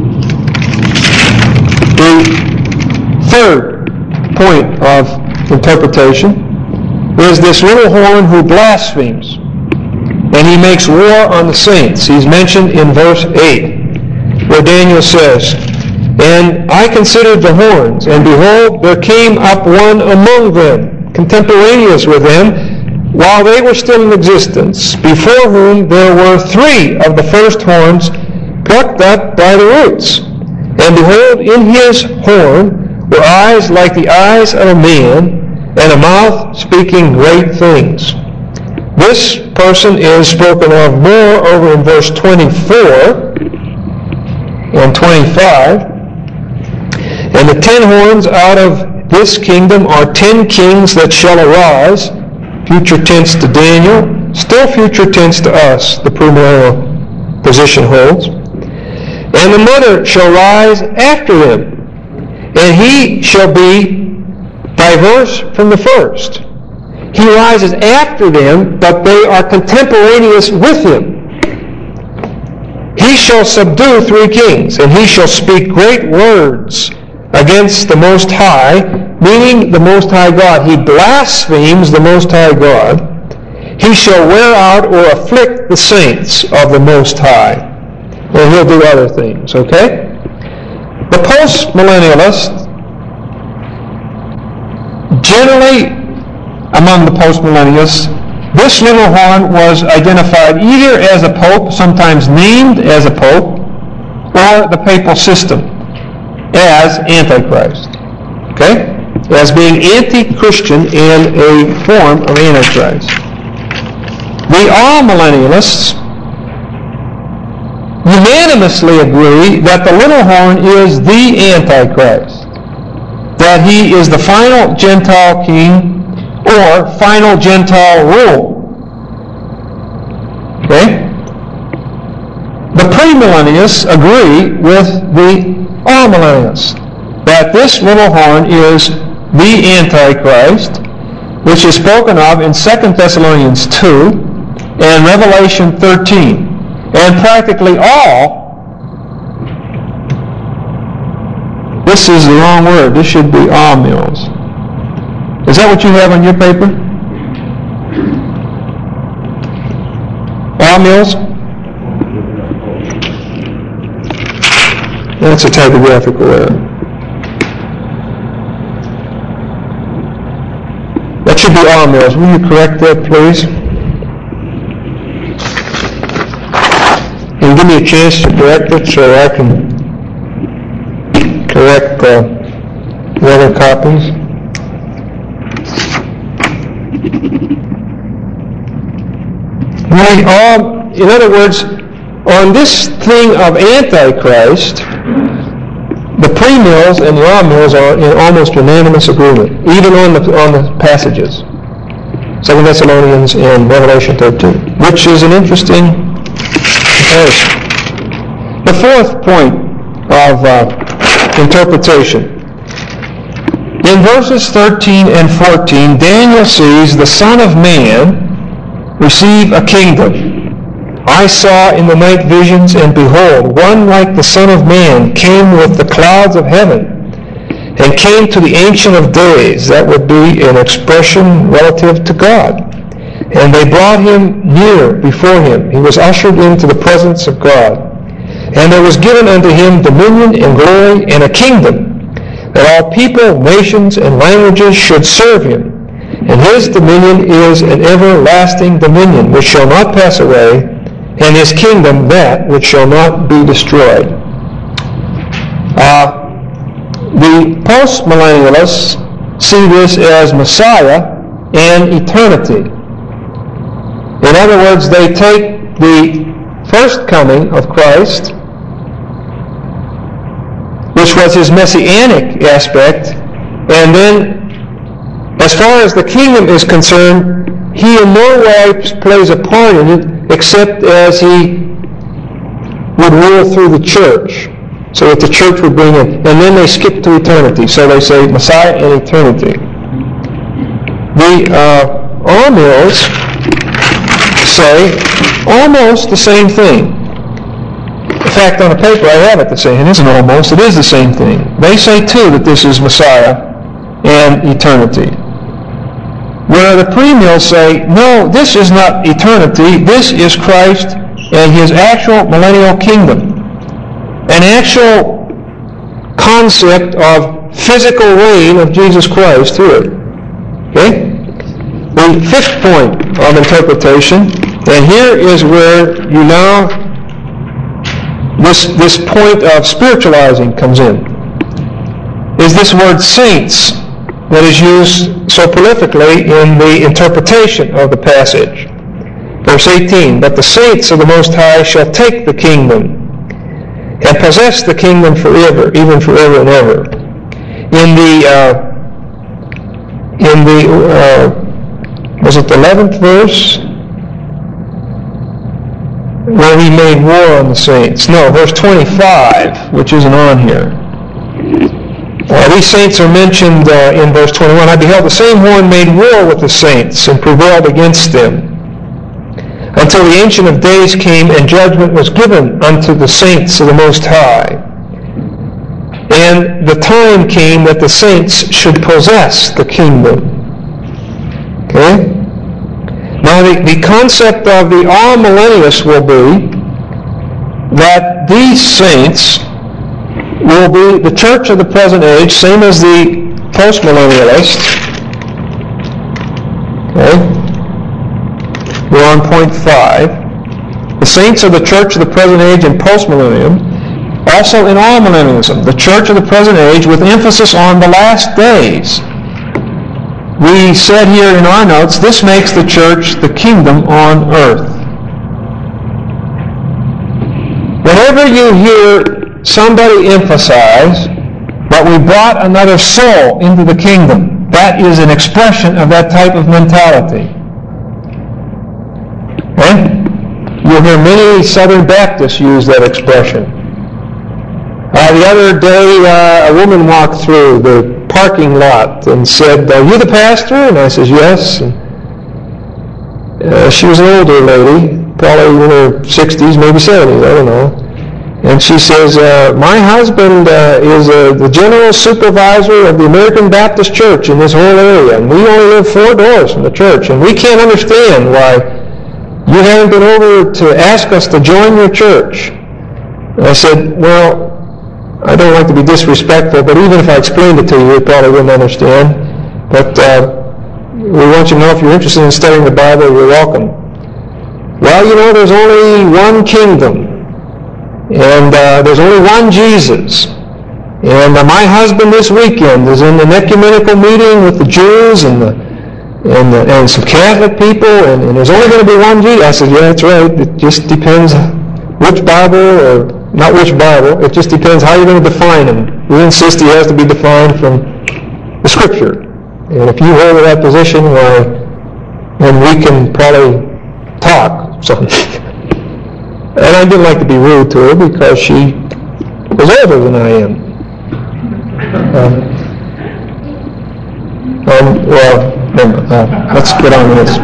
The third point of interpretation is this little horn who blasphemes, and he makes war on the saints. He's mentioned in verse 8, where Daniel says, "And I considered the horns, and behold, there came up one among them, contemporaneous with them, while they were still in existence, before whom there were 3 of the first horns plucked up by the roots. And behold, in his horn were eyes like the eyes of a man, and a mouth speaking great things." This person is spoken of more over in verse 24 and 25. "And the 10 horns out of this kingdom are 10 kings that shall arise," future tense to Daniel, still future tense to us, the premillennial position holds. "And the mother shall rise after them, and he shall be by diverse from the first. He rises after them, but they are contemporaneous with him. He shall subdue 3 kings, and he shall speak great words against the Most High, meaning the Most High God. He blasphemes the Most High God. He shall wear out or afflict the saints of the Most High. And he'll do other things, okay? The post-millennialists, generally among the post-millennialists, this little horn was identified either as a pope, sometimes named as a pope, or the papal system as Antichrist. Okay? As being anti-Christian and a form of Antichrist. The all-millennialists unanimously agree that the little horn is the Antichrist, that he is the final Gentile king or final Gentile rule. Okay? The premillennialists agree with the all-millennialists that this little horn is the Antichrist, which is spoken of in 2 Thessalonians 2 and Revelation 13. And practically all, this is the wrong word, this should be all mills. Is that what you have on your paper? All mills? That's a typographical error. That should be all mills. Will you correct that, please? And give me a chance to correct it so I can correct the other copies. In other words, on this thing of Antichrist, the premills and the all-mills are in almost unanimous agreement, even on the passages. 2 Thessalonians and Revelation 13, which is an interesting comparison. The fourth point of interpretation. In verses 13 and 14, Daniel sees the Son of Man receive a kingdom. I saw in the night visions, and behold, one like the Son of Man came with the clouds of heaven, and came to the Ancient of Days. That would be an expression relative to God. And they brought him near before him. He was ushered into the presence of God. And there was given unto him dominion and glory and a kingdom, that all people, nations, and languages should serve him. And his dominion is an everlasting dominion, which shall not pass away, and his kingdom that which shall not be destroyed. The post-millennialists see this as Messiah and eternity. In other words, they take the first coming of Christ, which was his messianic aspect, and then as far as the kingdom is concerned, he in no way plays a part in it except as he would rule through the church, so that the church would bring in. And then they skip to eternity, so they say Messiah and eternity. The all-mills say almost the same thing. In fact, on the paper I have it the same. It isn't almost, it is the same thing. They say too that this is Messiah and eternity. Where the premills say, no, this is not eternity, this is Christ and his actual millennial kingdom. An actual concept of physical reign of Jesus Christ through it. Okay? The fifth point of interpretation, and here is where you now, this point of spiritualizing comes in, is this word saints that is used so prolifically in the interpretation of the passage. Verse 18, but the saints of the Most High shall take the kingdom and possess the kingdom forever, even forever and ever. In the was it the 11th verse? Where he made war on the saints. No, verse 25, which isn't on here. These saints are mentioned in verse 21. I beheld the same horn made war with the saints and prevailed against them, until the Ancient of Days came and judgment was given unto the saints of the Most High. And the time came that the saints should possess the kingdom. Okay? Now the concept of the all-millennialists will be that these saints will be the church of the present age, same as the post-millennialists. Okay? We're on point 5. The saints of the church of the present age and post-millennium, also in all millennialism, the church of the present age with emphasis on the last days. We said here in our notes, this makes the church the kingdom on earth. Whenever you hear somebody emphasize that we brought another soul into the kingdom, that is an expression of that type of mentality. Okay? You'll hear many Southern Baptists use that expression. The other day, a woman walked through the parking lot and said, "Are you the pastor?" And I says, "Yes." And, she was an older lady, probably in her 60s, maybe 70s, I don't know. And she says, "My husband is the general supervisor of the American Baptist Church in this whole area, and we only live 4 doors from the church, and we can't understand why you haven't been over to ask us to join your church." And I said, "Well, I don't like to be disrespectful, but even if I explained it to you, you probably wouldn't understand. But we want you to know if you're interested in studying the Bible, you're welcome." "Well, you know, there's only one kingdom, and there's only one Jesus. And my husband this weekend is in an ecumenical meeting with the Jews and some Catholic people, and there's only going to be one Jesus." I said, "Yeah, that's right. It just depends which Bible, or not which Bible. It just depends how you're going to define him. We insist he has to be defined from the Scripture. And if you hold to that position, well, then we can probably talk." So, and I didn't like to be rude to her because she was older than I am. Let's get on with this.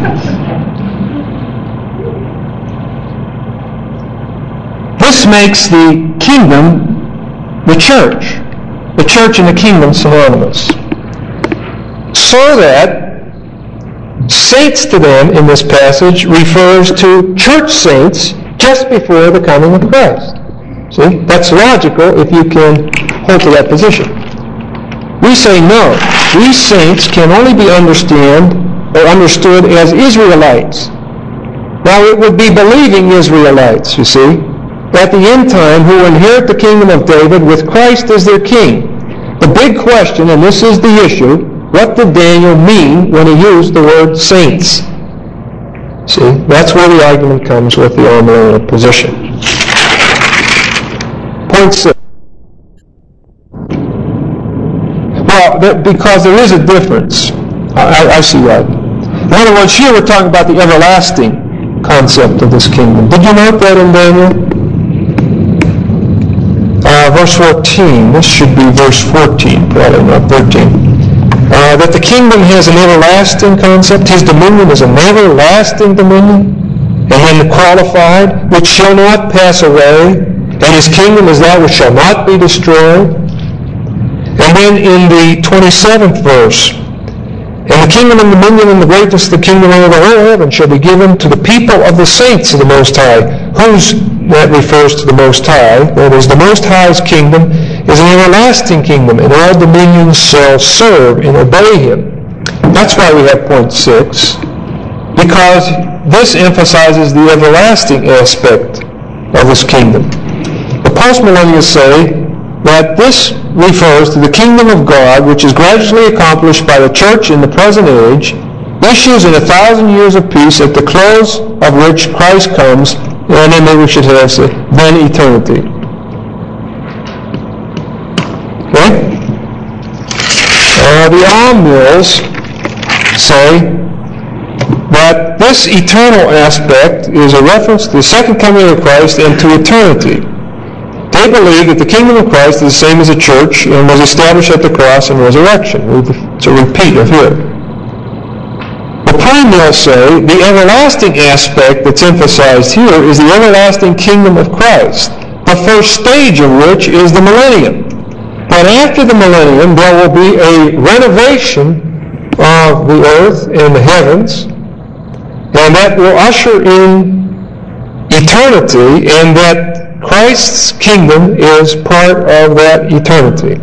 This makes the kingdom the church and the kingdom synonymous. So that saints to them in this passage refers to church saints just before the coming of Christ. See, that's logical if you can hold to that position. We say no. These saints can only be understood as Israelites. Now it would be believing Israelites, you see, at the end time, who will inherit the kingdom of David with Christ as their king. The big question, and this is the issue, what did Daniel mean when he used the word saints? See, that's where the argument comes with the all-millennial position. Point 6. Well, because there is a difference. I see that. In other words, here we're talking about the everlasting concept of this kingdom. Did you note that in Daniel? Verse 14. This should be verse 14, probably not 13. That the kingdom has an everlasting concept. His dominion is an everlasting dominion. And then qualified, which shall not pass away. And his kingdom is that which shall not be destroyed. And then in the 27th verse, "And the kingdom and dominion and the greatness of the kingdom over the whole heaven shall be given to the people of the saints of the Most High." That refers to the Most High. That is, the Most High's kingdom is an everlasting kingdom, and all dominions shall serve and obey him. That's why we have point 6, because this emphasizes the everlasting aspect of this kingdom. The postmillennialists say that this refers to the kingdom of God, which is gradually accomplished by the church in the present age, issues in 1,000 years of peace, at the close of which Christ comes, and then maybe we should have said, then eternity. Okay? The all-mills say that this eternal aspect is a reference to the second coming of Christ and to eternity. They believe that the kingdom of Christ is the same as the church and was established at the cross and resurrection. It's a repeat of here. The premillennialists say the everlasting aspect that's emphasized here is the everlasting kingdom of Christ, the first stage of which is the millennium. But after the millennium, there will be a renovation of the earth and the heavens, and that will usher in eternity, and that Christ's kingdom is part of that eternity.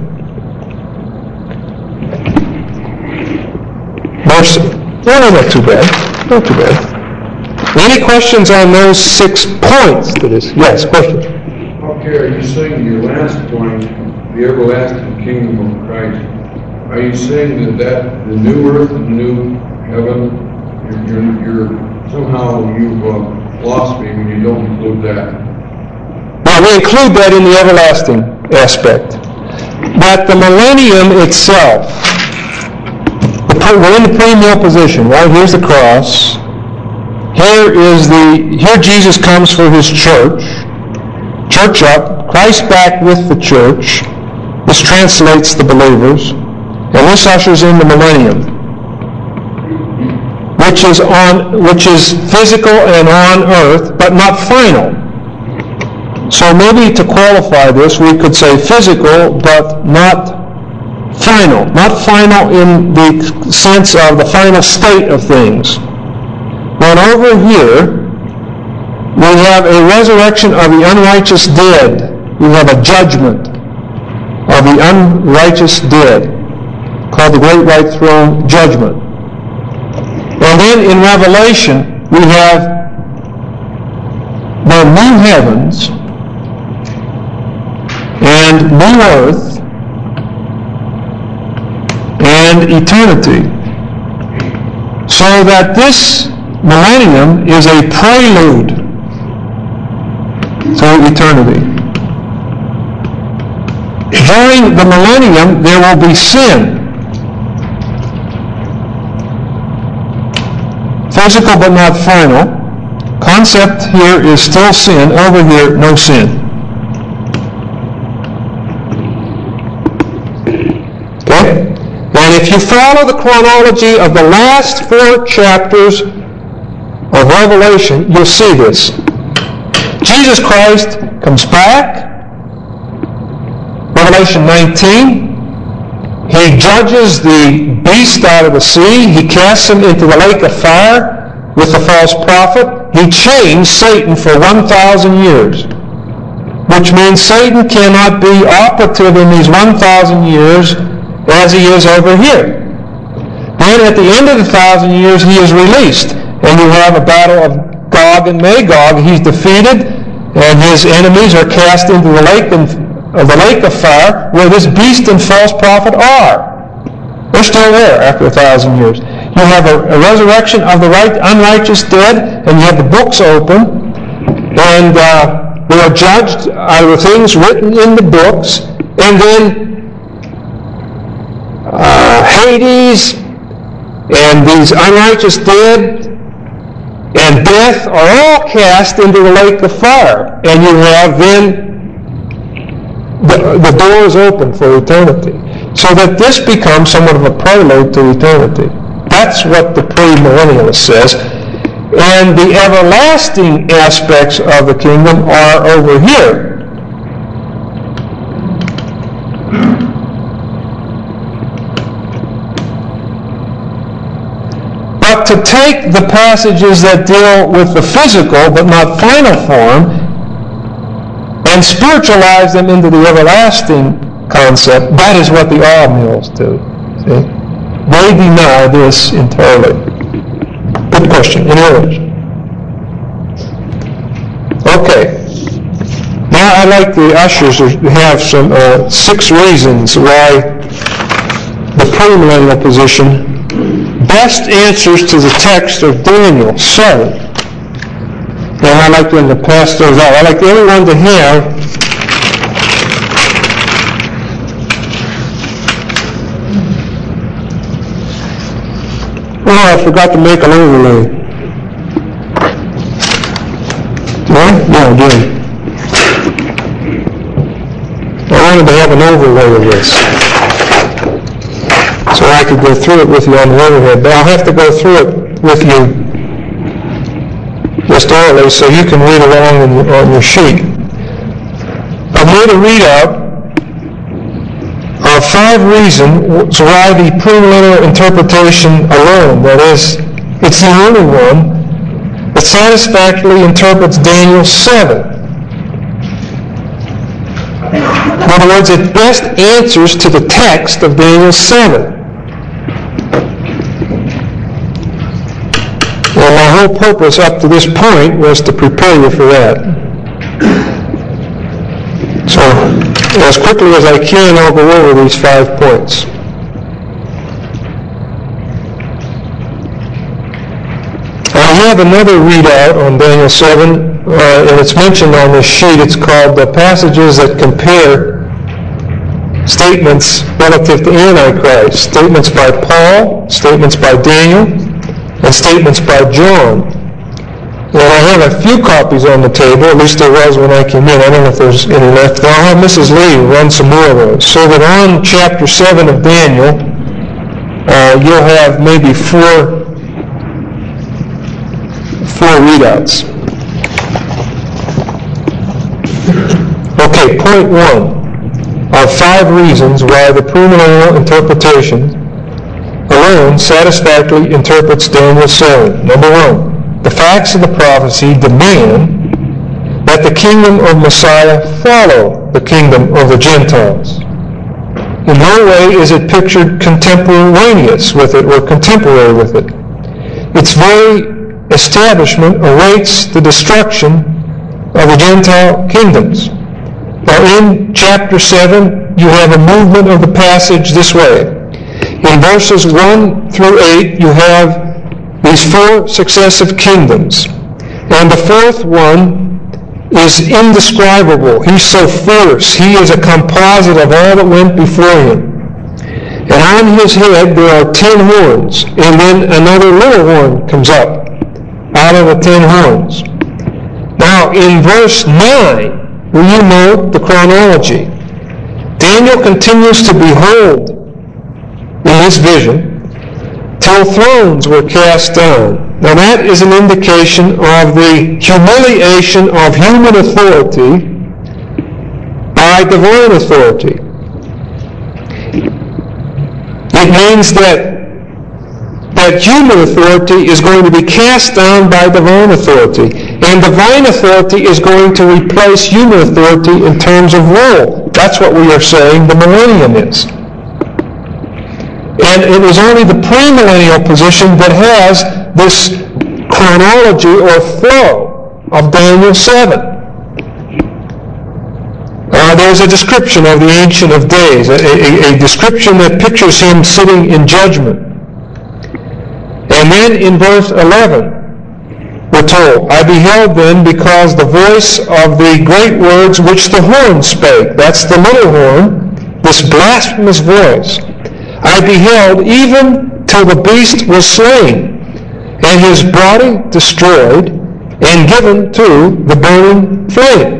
Mercy. No, not too bad. Not too bad. Any questions on those 6 points to this? Yes, question. Okay, are you saying your last point, the everlasting kingdom of Christ, are you saying that the new earth and the new heaven, you're somehow you've lost me when you don't include that? Well, we include that in the everlasting aspect. But the millennium itself, we're in the premill position, right? Here's the cross. Here Jesus comes for his church. Church up, Christ back with the church. This translates the believers. And this ushers in the millennium, which is physical and on earth, but not final. So maybe to qualify this, we could say physical, but not final. Not final in the sense of the final state of things. But over here, we have a resurrection of the unrighteous dead. We have a judgment of the unrighteous dead, called the Great White Throne Judgment. And then in Revelation, we have the new heavens and new earth and eternity. So that this millennium is a prelude to eternity. During the millennium, there will be sin. Physical but not final. Concept here is still sin. Over here, no sin. Okay? And if you follow the chronology of the last 4 chapters of Revelation, you'll see this. Jesus Christ comes back. Revelation 19. He judges the beast out of the sea. He casts him into the lake of fire with the false prophet. He chains Satan for 1,000 years, which means Satan cannot be operative in these 1,000 years as he is over here. Then at the end of the 1,000 years, he is released, and you have a battle of Gog and Magog. He's defeated, and his enemies are cast into the lake of fire, where this beast and false prophet are. They're still there after 1,000 years. You have a resurrection of the unrighteous dead, and you have the books open, and they are judged out of the things written in the books, and then Hades and these unrighteous dead and death are all cast into the lake of fire, and you have then the door is open for eternity. So that this becomes somewhat of a prelude to eternity. That's what the premillennialist says. And the everlasting aspects of the kingdom are over here. But to take the passages that deal with the physical but not final form and spiritualize them into the everlasting concept, that is what the all-mills do. See? They deny this entirely. Good question. Any others? Okay. Now I'd like the ushers to have some 6 reasons why the premillennial position best answers to the text of Daniel 7. And I'd like them to pass those out. I'd like everyone to have I forgot to make an overlay. What? No, I didn't. wanted to have an overlay of this, so I could go through it with you on the overhead, but I'll have to go through it with you just orally so you can read along on your sheet. I've made a readout of 5 reasons why the premillennial interpretation alone, that is, it's the only one that satisfactorily interprets Daniel 7. In other words, it best answers to the text of Daniel 7. Well, my whole purpose up to this point was to prepare you for that. So, as quickly as I can, I'll go over these 5 points. I have another readout on Daniel 7, and it's mentioned on this sheet. It's called the passages that compare statements relative to Antichrist. Statements by Paul, statements by Daniel, and statements by John. And I have a few copies on the table, at least there was when I came in. I don't know if there's any left. But I'll have Mrs. Lee run some more of those. So that on chapter 7 of Daniel, you'll have maybe four readouts. Okay, point 1 of 5 reasons why the premillennial interpretation alone satisfactorily interprets Daniel 7. Number 1. The facts of the prophecy demand that the kingdom of Messiah follow the kingdom of the Gentiles. In no way is it pictured contemporaneous with it or contemporary with it. Its very establishment awaits the destruction of the Gentile kingdoms. Now in chapter 7, you have a movement of the passage this way. In verses 1 through 8, you have these 4 successive kingdoms. And the 4th one is indescribable. He's so fierce. He is a composite of all that went before him. And on his head there are 10 horns. And then another little horn comes up out of the 10 horns. Now in verse 9, will you note the chronology? Daniel continues to behold in this vision till thrones were cast down. Now that is an indication of the humiliation of human authority by divine authority. It means that human authority is going to be cast down by divine authority. And divine authority is going to replace human authority in terms of rule. That's what we are saying the millennium is. And it is only the premillennial position that has this chronology or flow of Daniel 7. There's a description of the Ancient of Days, a description that pictures him sitting in judgment. And then in verse 11, we're told, I beheld then because the voice of the great words which the horn spake, that's the little horn, this blasphemous voice, I beheld even till the beast was slain, and his body destroyed, and given to the burning flame.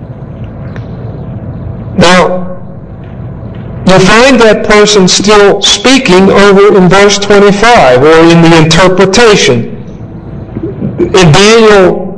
Now, you find that person still speaking over in verse 25, or in the interpretation. In Daniel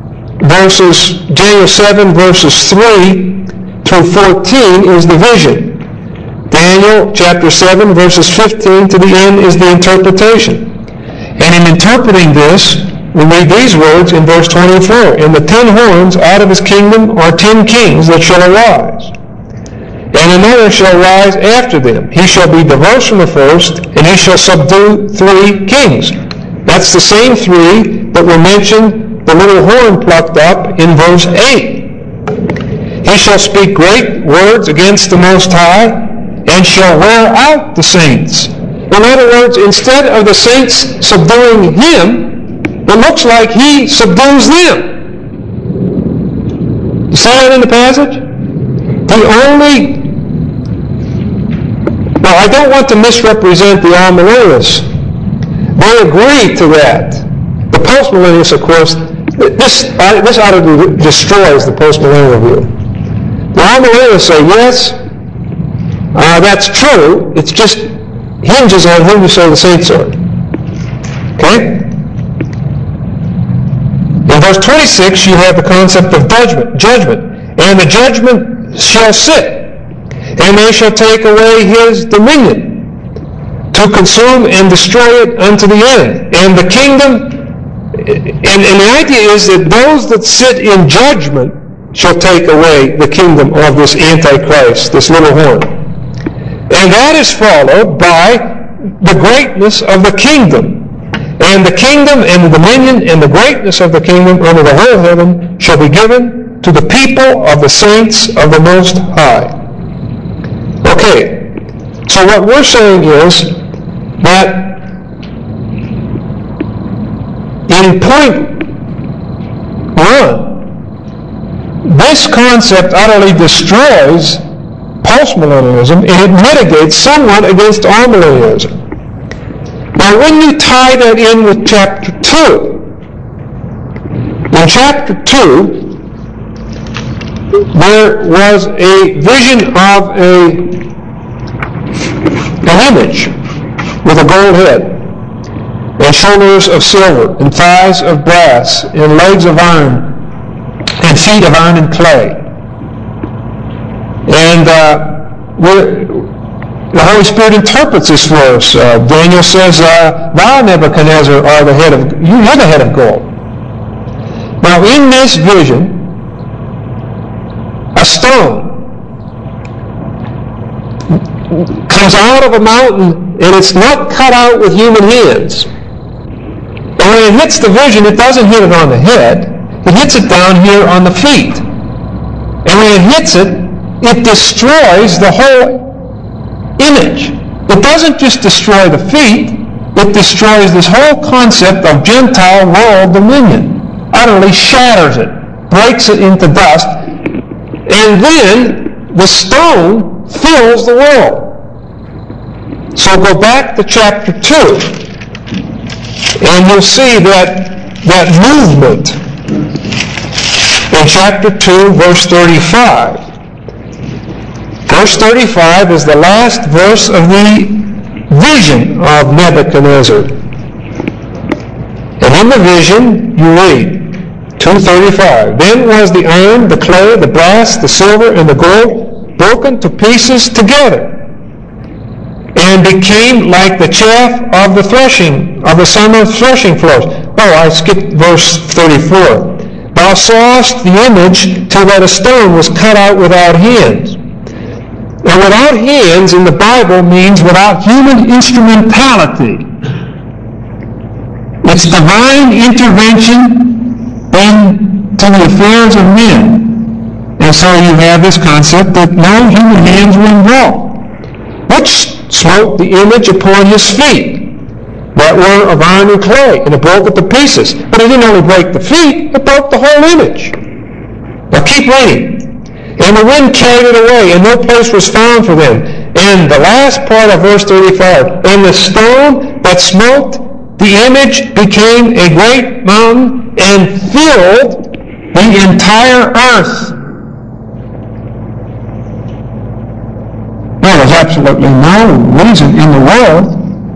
7 verses 3 through 14 is the vision. Daniel chapter 7 verses 15 to the end is the interpretation. And in interpreting this, we read these words in verse 24. In the 10 horns out of his kingdom are 10 kings that shall arise. And another shall rise after them. He shall be diverse from the first, and he shall subdue 3 kings. That's the same 3 that were mentioned, the little horn plucked up in verse 8. He shall speak great words against the Most High, and shall wear out the saints. In other words, instead of the saints subduing him, it looks like he subdues them. You see that in the passage? Well, I don't want to misrepresent the amillennialists. They agree to that. The postmillennialists, of course, this utterly destroys the postmillennial view. The amillennialists say, yes, that's true. It just hinges on whom you say the saints are. Okay? In verse 26, you have the concept of judgment. And the judgment shall sit, and they shall take away his dominion, to consume and destroy it unto the end. And the kingdom, and the idea is that those that sit in judgment shall take away the kingdom of this Antichrist, this little horn. And that is followed by the greatness of the kingdom. And the kingdom and the dominion and the greatness of the kingdom under the whole heaven shall be given to the people of the saints of the Most High. Okay, so what we're saying is that in point 1, this concept utterly destroys postmillennialism, and it mitigates somewhat against amillennialism. Now, when you tie that in with chapter 2, in chapter 2, there was a vision of an image with a gold head, and shoulders of silver, and thighs of brass, and legs of iron, and feet of iron and clay. And the Holy Spirit interprets this for us. Daniel says, "Thou, Nebuchadnezzar, you're the head of gold." Now, in this vision, a stone comes out of a mountain, and it's not cut out with human hands. And when it hits the vision, it doesn't hit it on the head. It hits it down here on the feet. And when it hits it, it destroys the whole image. It doesn't just destroy the feet, it destroys this whole concept of Gentile world dominion. Utterly shatters it, breaks it into dust, and then the stone fills the world. So go back to chapter 2, and you'll see that movement in chapter 2, verse 35. Verse 35 is the last verse of the vision of Nebuchadnezzar. And in the vision, you read, 2:35, "Then was the iron, the clay, the brass, the silver, and the gold broken to pieces together, and became like the chaff of the summer threshing floors." Oh, I skipped verse 34. "Thou sawest the image till that a stone was cut out without hands." And without hands in the Bible means without human instrumentality. It's divine intervention into the affairs of men. And so you have this concept that no human hands were involved, which smote the image upon his feet that were of iron and clay, and it broke it to pieces. But it didn't only break the feet, it broke the whole image. Now keep reading. "And the wind carried it away, and no place was found for them." And the last part of verse 35, "And the stone that smote the image became a great mountain and filled the entire earth." Well, there's absolutely no reason in the world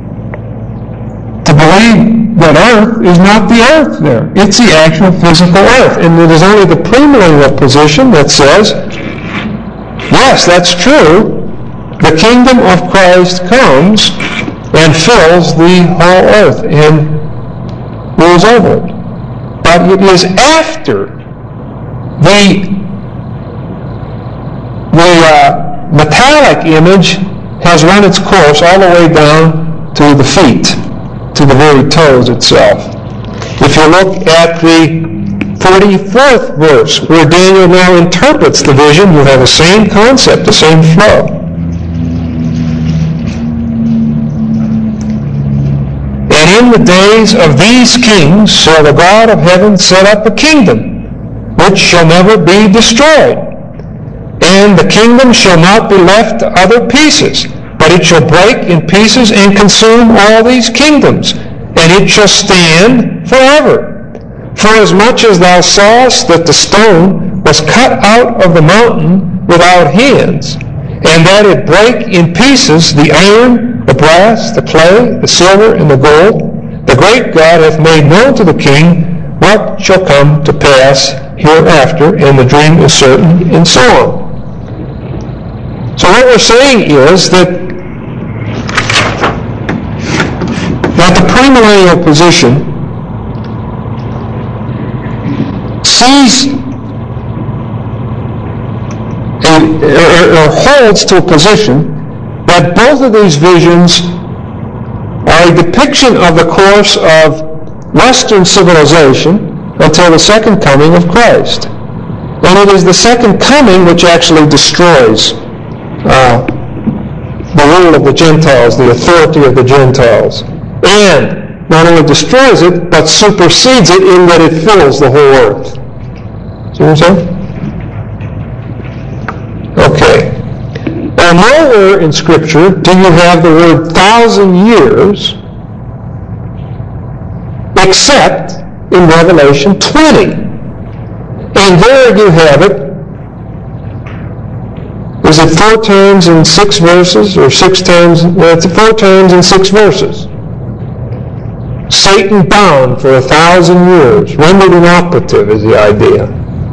to believe that earth is not the earth there. It's the actual physical earth. And it is only the premillennial position that says, yes, that's true. The kingdom of Christ comes and fills the whole earth and rules over it. But it is after the metallic image has run its course all the way down to the feet, to the very toes itself. If you look at the 44th verse, where Daniel now interprets the vision, you have the same concept, the same flow. "And in the days of these kings shall the God of heaven set up a kingdom, which shall never be destroyed. And the kingdom shall not be left to other pieces, but it shall break in pieces and consume all these kingdoms, and it shall stand forever. Forasmuch as thou sawest that the stone was cut out of the mountain without hands, and that it brake in pieces the iron, the brass, the clay, the silver, and the gold, the great God hath made known to the king what shall come to pass hereafter, and the dream is certain, and so on. So what we're saying is that the premillennial position sees or holds to a position that both of these visions are a depiction of the course of Western civilization until the second coming of Christ. And it is the second coming which actually destroys the rule of the Gentiles, the authority of the Gentiles. And not only destroys it, but supersedes it in that it fills the whole earth. See what I'm saying? Okay. Now, nowhere in Scripture do you have the word 1,000 years except in Revelation 20. And there you have it. Is it 4 times in 6 verses, or 6 times? Well, it's 4 times in 6 verses. Satan bound for 1,000 years, rendered inoperative is the idea.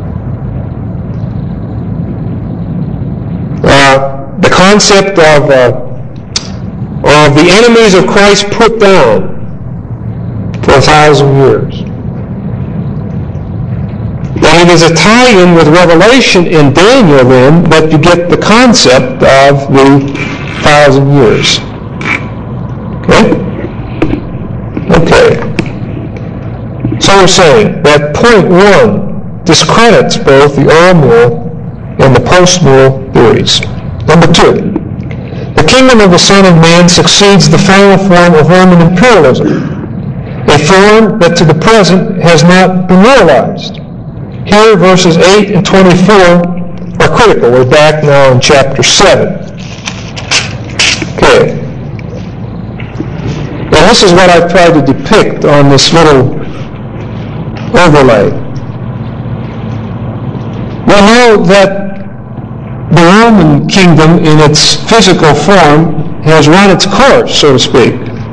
The concept of the enemies of Christ put down for 1,000 years. And it is a tie-in with Revelation in Daniel then that you get the concept of the 1,000 years. Okay. So we're saying that point 1 discredits both the all-mill and the post-mill theories. Number 2, the kingdom of the Son of Man succeeds the final form of Roman imperialism, a form that to the present has not been realized. Here, verses 8 and 24 are critical. We're back now in chapter 7. Okay. Now this is what I've tried to depict on this little overlay. We know that the Roman kingdom in its physical form has run its course, so to speak.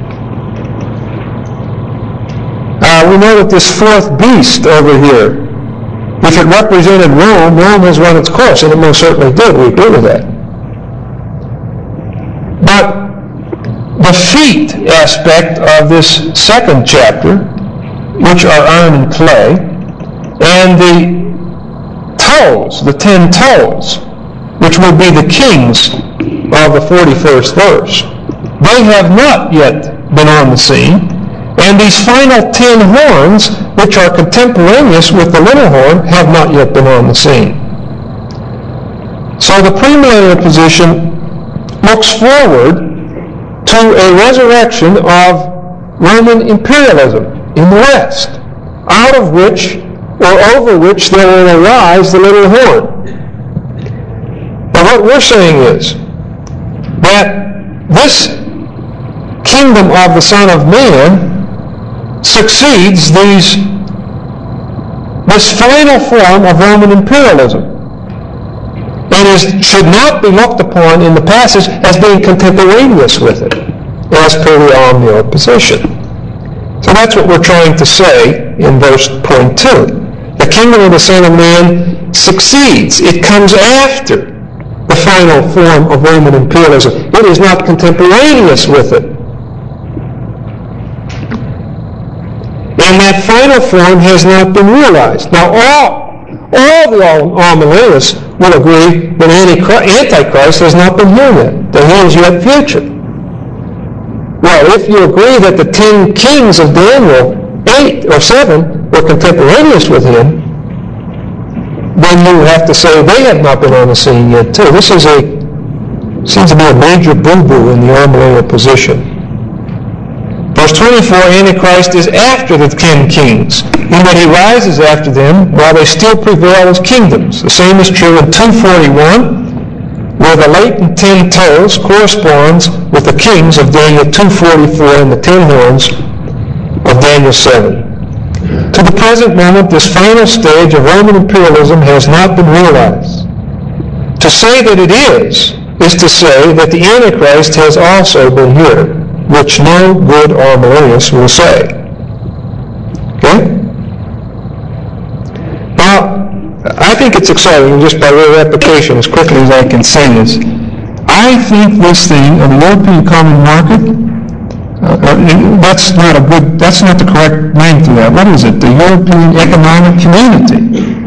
We know that this fourth beast over here, if it represented Rome, Rome has run its course, and it most certainly did. We agree with that. But the feet aspect of this second chapter, which are iron and clay, and the toes, the 10 toes, which will be the kings of the 41st verse, they have not yet been on the scene. And these final 10 horns, which are contemporaneous with the little horn, have not yet been on the scene. So the premillennial position looks forward to a resurrection of Roman imperialism in the West, out of which, or over which, there will arise the little horn. Now what we're saying is that this kingdom of the Son of Man succeeds this final form of Roman imperialism, and should not be looked upon in the passage as being contemporaneous with it, as per the all-mill position. So that's what we're trying to say in verse point 2. The kingdom of the Son of Man succeeds. It comes after the final form of Roman imperialism. It is not contemporaneous with it. And that final form has not been realized. Now, all the all-millennialists will agree that Antichrist has not been here yet, that he is yet future. Well, if you agree that the 10 kings of Daniel 8 or 7 were contemporaneous with him, then you have to say they have not been on the scene yet, too. This seems to be a major boo-boo in the all-millennial position. Verse 24, Antichrist is after the 10 kings, in that he rises after them while they still prevail as kingdoms. The same is true in 241, where the latent 10 toes corresponds with the kings of Daniel 244 and the 10 horns of Daniel 7. To the present moment, this final stage of Roman imperialism has not been realized. To say that it is to say that the Antichrist has also been here, which no good Arminius will say. Okay? Now, I think it's exciting, just by way of application, as quickly as I can say this. I think this thing of the European Common Market, that's not the correct name for that. What is it? The European Economic Community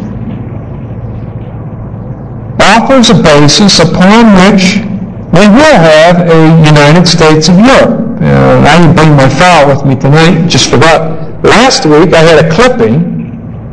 offers a basis upon which we will have a United States of Europe. I didn't bring my file with me tonight, just forgot. Last week I had a clipping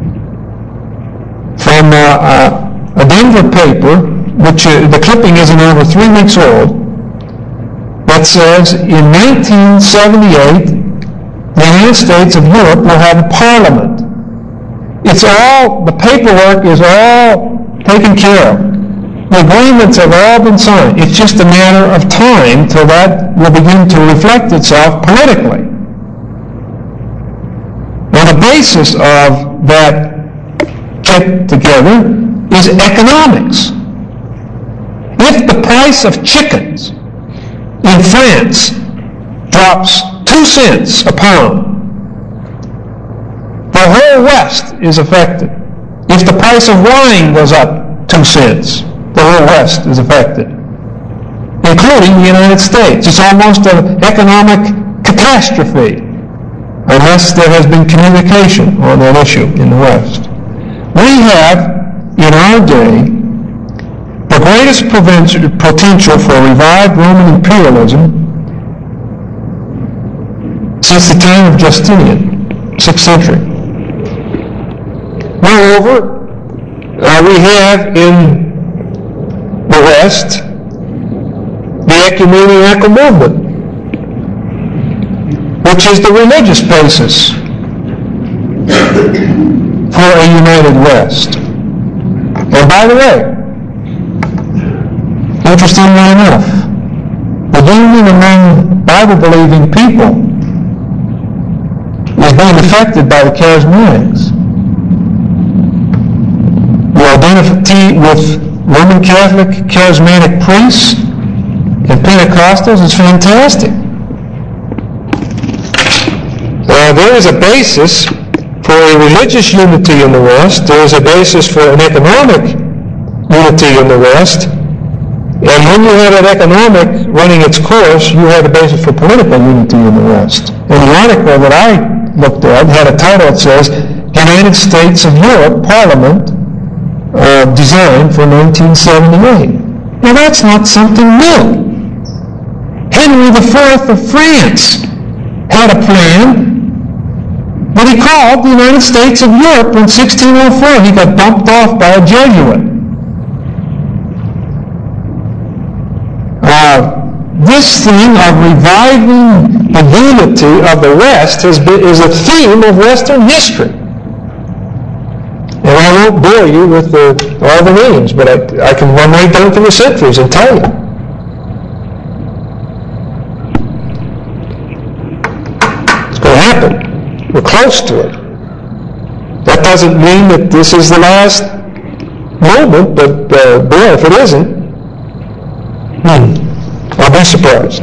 from a Denver paper, which the clipping isn't over 3 weeks old, that says in 1978 the United States of Europe will have a parliament. The paperwork is all taken care of. The agreements have all been signed. It's just a matter of time till that will begin to reflect itself politically. Now the basis of that get together is economics. If the price of chickens in France drops 2 cents a pound, the whole West is affected. If the price of wine goes up 2 cents, the whole West is affected, including the United States. It's almost an economic catastrophe unless there has been communication on that issue in the West. We have, in our day, the greatest potential for revived Roman imperialism since the time of Justinian, 6th century. Moreover, we have in the West the ecumeniacal movement, which is the religious basis for a united West. And by the way, interestingly enough, the union among Bible-believing people is being affected by the charismatics. The identity with Roman Catholic charismatic priests and Pentecostals is fantastic. There is a basis for a religious unity in the West. There is a basis for an economic unity in the West. And when you have an economic running its course, you have a basis for political unity in the West. And the article that I looked at had a title that says, United States of Europe Parliament designed for 1978. Now that's not something new. Henry IV of France had a plan that he called the United States of Europe in 1604. He got bumped off by a Jesuit. This thing of reviving the unity of the West is a theme of Western history. And I won't bore you with all the names, but I can run right down through the centuries and tell you. It's going to happen. We're close to it. That doesn't mean that this is the last moment, but boy, if it isn't, I'll be surprised.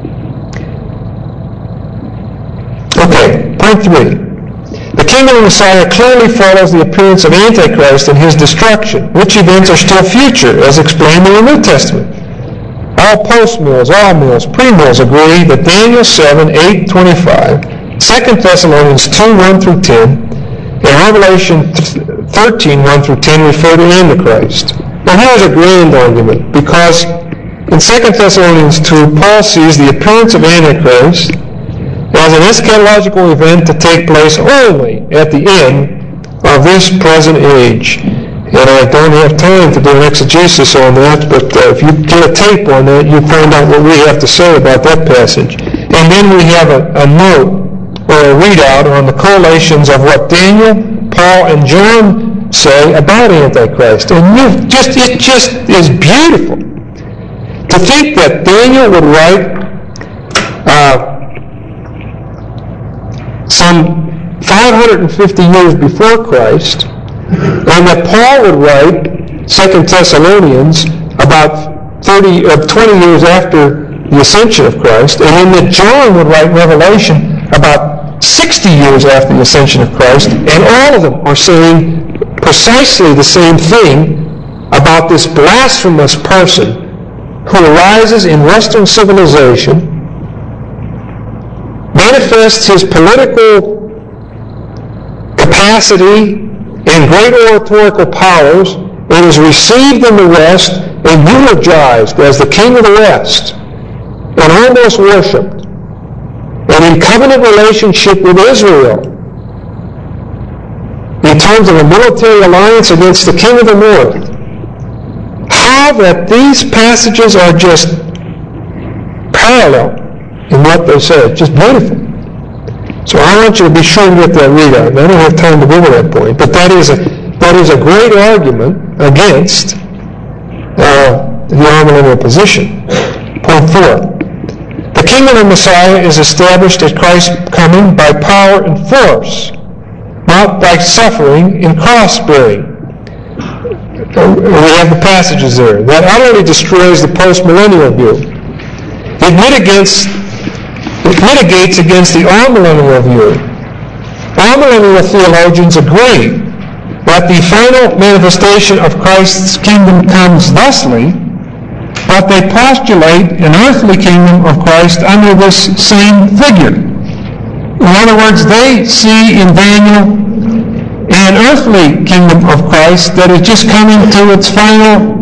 Okay, point 3. The kingdom of Messiah clearly follows the appearance of Antichrist and his destruction, which events are still future, as explained in the New Testament. All post-mills, all mills, pre-mills agree that Daniel 7, 8, 25, 2 Thessalonians 2, 1 through 10, and Revelation 13, 1 through 10 refer to Antichrist. Now here's a grand argument, because in 2 Thessalonians 2, Paul sees the appearance of Antichrist as an eschatological event to take place only at the end of this present age. And I don't have time to do an exegesis on that, but if you get a tape on that, you find out what we have to say about that passage. And then we have a note or a readout on the correlations of what Daniel, Paul, and John say about Antichrist. And it just is beautiful to think that Daniel would write some 550 years before Christ, and that Paul would write 2 Thessalonians about 20 years after the ascension of Christ, and then that John would write Revelation about 60 years after the ascension of Christ, and all of them are saying precisely the same thing about this blasphemous person who arises in Western civilization, manifests his political capacity and great oratorical powers, and is received in the West and eulogized as the king of the West, and almost worshipped, and in covenant relationship with Israel, in terms of a military alliance against the king of the North. How that these passages are just parallel in what they say. Just beautiful. So I want you to be sure to get that readout. I don't have time to go to that point, but that is a great argument against the amillennial position. Point 4. The kingdom of Messiah is established at Christ's coming by power and force, not by suffering and cross-bearing. We have the passages there. That utterly destroys the post-millennial view. It mitigates against the amillennial view. Amillennial theologians agree that the final manifestation of Christ's kingdom comes thusly, but they postulate an earthly kingdom of Christ under this same figure. In other words, they see in Daniel an earthly kingdom of Christ that is just coming to its final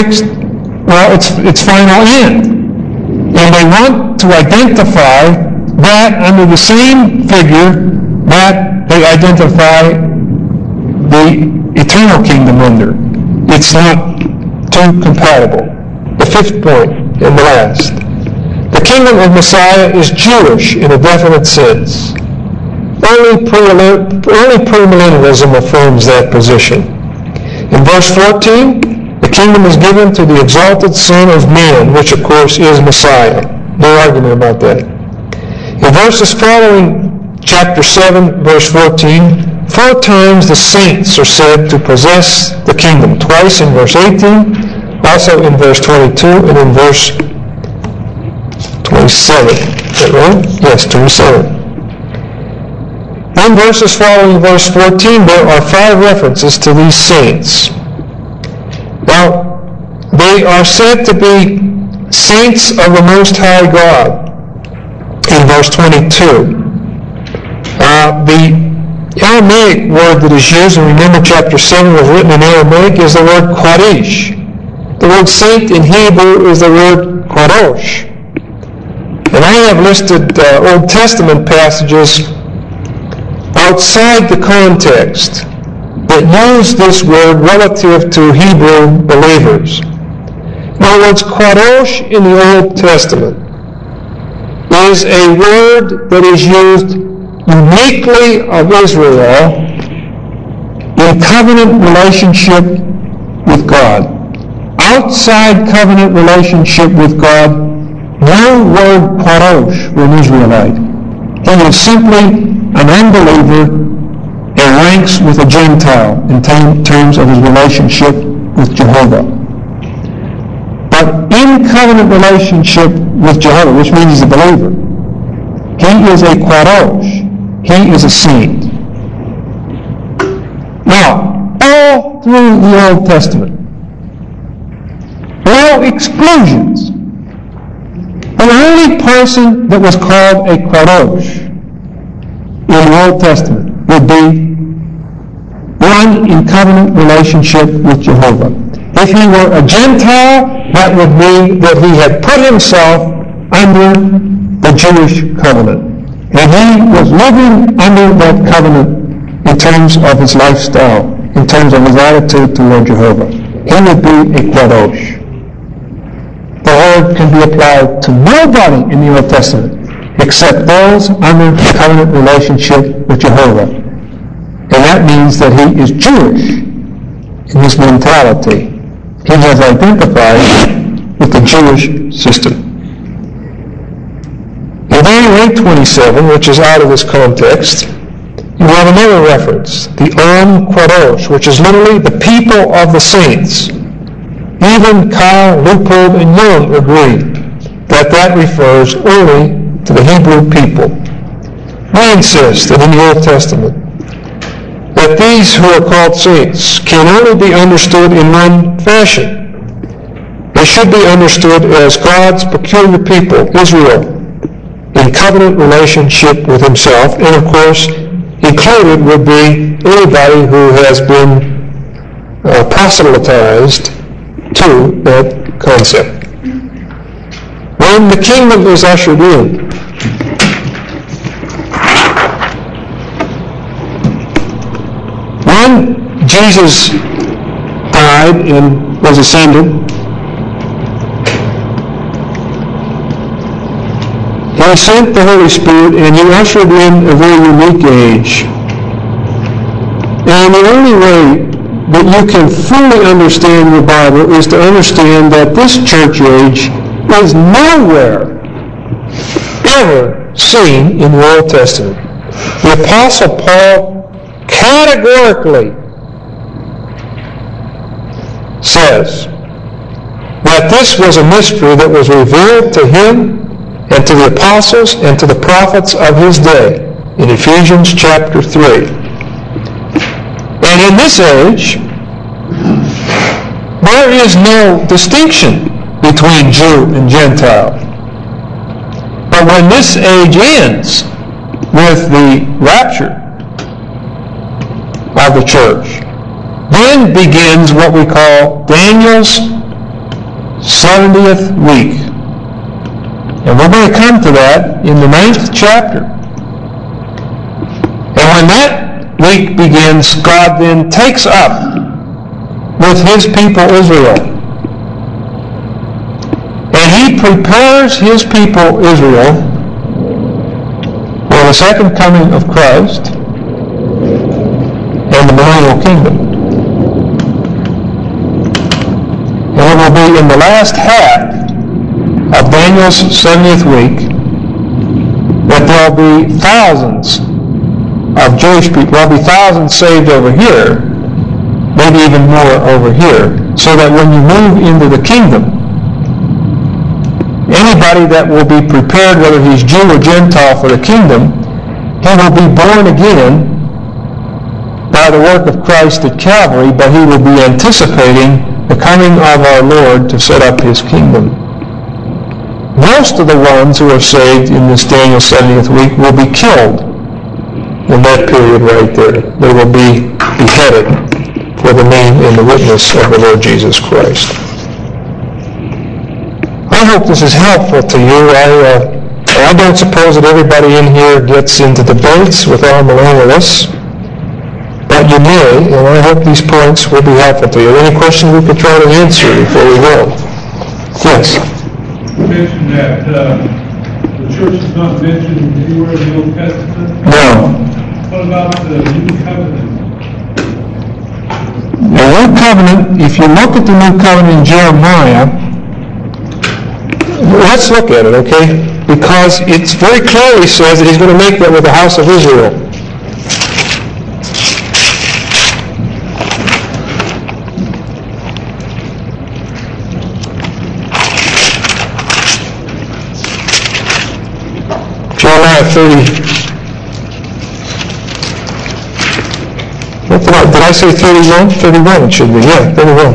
its final end. And they want to identify that under the same figure that they identify the eternal kingdom under. It's not too compatible. The 5th point, and the last. The kingdom of Messiah is Jewish in a definite sense. Only premillennialism affirms that position. In verse 14, the kingdom is given to the exalted Son of Man, which of course is Messiah. No argument about that. In verses following chapter 7, verse 14, 4 times the saints are said to possess the kingdom. Twice in verse 18, also in verse 22, and in verse 27. Is that right? Yes, 27. In verses following verse 14, there are 5 references to these saints. Now, they are said to be saints of the Most High God in verse 22. The Aramaic word that is used, and remember chapter 7 was written in Aramaic, is the word Kodesh. The word saint in Hebrew is the word Kadosh. And I have listed Old Testament passages outside the context that use this word relative to Hebrew believers. In other words, Kadosh in the Old Testament is a word that is used uniquely of Israel in covenant relationship with God. Outside covenant relationship with God, no word Kadosh for an Israelite. He is simply an unbeliever and ranks with a Gentile in terms of his relationship with Jehovah. But in covenant relationship with Jehovah, which means he's a believer, he is a Kadosh. He is a saint. Now, all through the Old Testament, no exclusions. The only person that was called a Kadosh in the Old Testament would be one in covenant relationship with Jehovah. If he were a Gentile, that would mean that he had put himself under the Jewish covenant. And he was living under that covenant in terms of his lifestyle, in terms of his attitude toward Jehovah. He would be a Kadosh. The word can be applied to nobody in the Old Testament except those under covenant relationship with Jehovah. And that means that he is Jewish in his mentality. He has identified with the Jewish system. In Daniel 8:27, which is out of this context, you have another reference, the Om Kadosh, which is literally the people of the saints. Even Kyle, Leupold, and Young agree that refers only to the Hebrew people. We insist that in the Old Testament that these who are called saints can only be understood in one fashion. They should be understood as God's peculiar people, Israel, in covenant relationship with himself, and of course, included would be anybody who has been proselytized to that concept. When the kingdom is ushered in, when Jesus died and was ascended, he sent the Holy Spirit and he ushered in a very unique age. And the only way that you can fully understand the Bible is to understand that this church age is nowhere ever seen in the Old Testament. The Apostle Paul categorically says that this was a mystery that was revealed to him and to the apostles and to the prophets of his day in Ephesians chapter 3. And in this age, there is no distinction between Jew and Gentile. But when this age ends with the rapture of the church, then begins what we call Daniel's 70th week. And we're going to come to that in the 9th chapter. And when that week begins, God then takes up with his people Israel. And he prepares his people Israel for the second coming of Christ and the millennial kingdom. And it will be in the last half of Daniel's 70th week that there will be thousands of Jewish people. There will be thousands saved over here, maybe even more over here, so that when you move into the kingdom, anybody that will be prepared, whether he's Jew or Gentile for the kingdom, he will be born again by the work of Christ at Calvary, but he will be anticipating the coming of our Lord to set up his kingdom. Most of the ones who are saved in this Daniel 70th week will be killed in that period right there. They will be beheaded for the name and the witness of the Lord Jesus Christ. I hope this is helpful to you. I don't suppose that everybody in here gets into debates with our millennialists, but you may, and I hope these points will be helpful to you. Any questions we could try to answer before we go? Yes? You mentioned that the church is not mentioned anywhere in the Old Testament. No. What about the New Covenant? The New Covenant, if you look at the New Covenant in Jeremiah, let's look at it, okay? Because it very clearly says that he's going to make that with the house of Israel. Jeremiah 30. Did I say 31? 31 it should be, yeah, 31.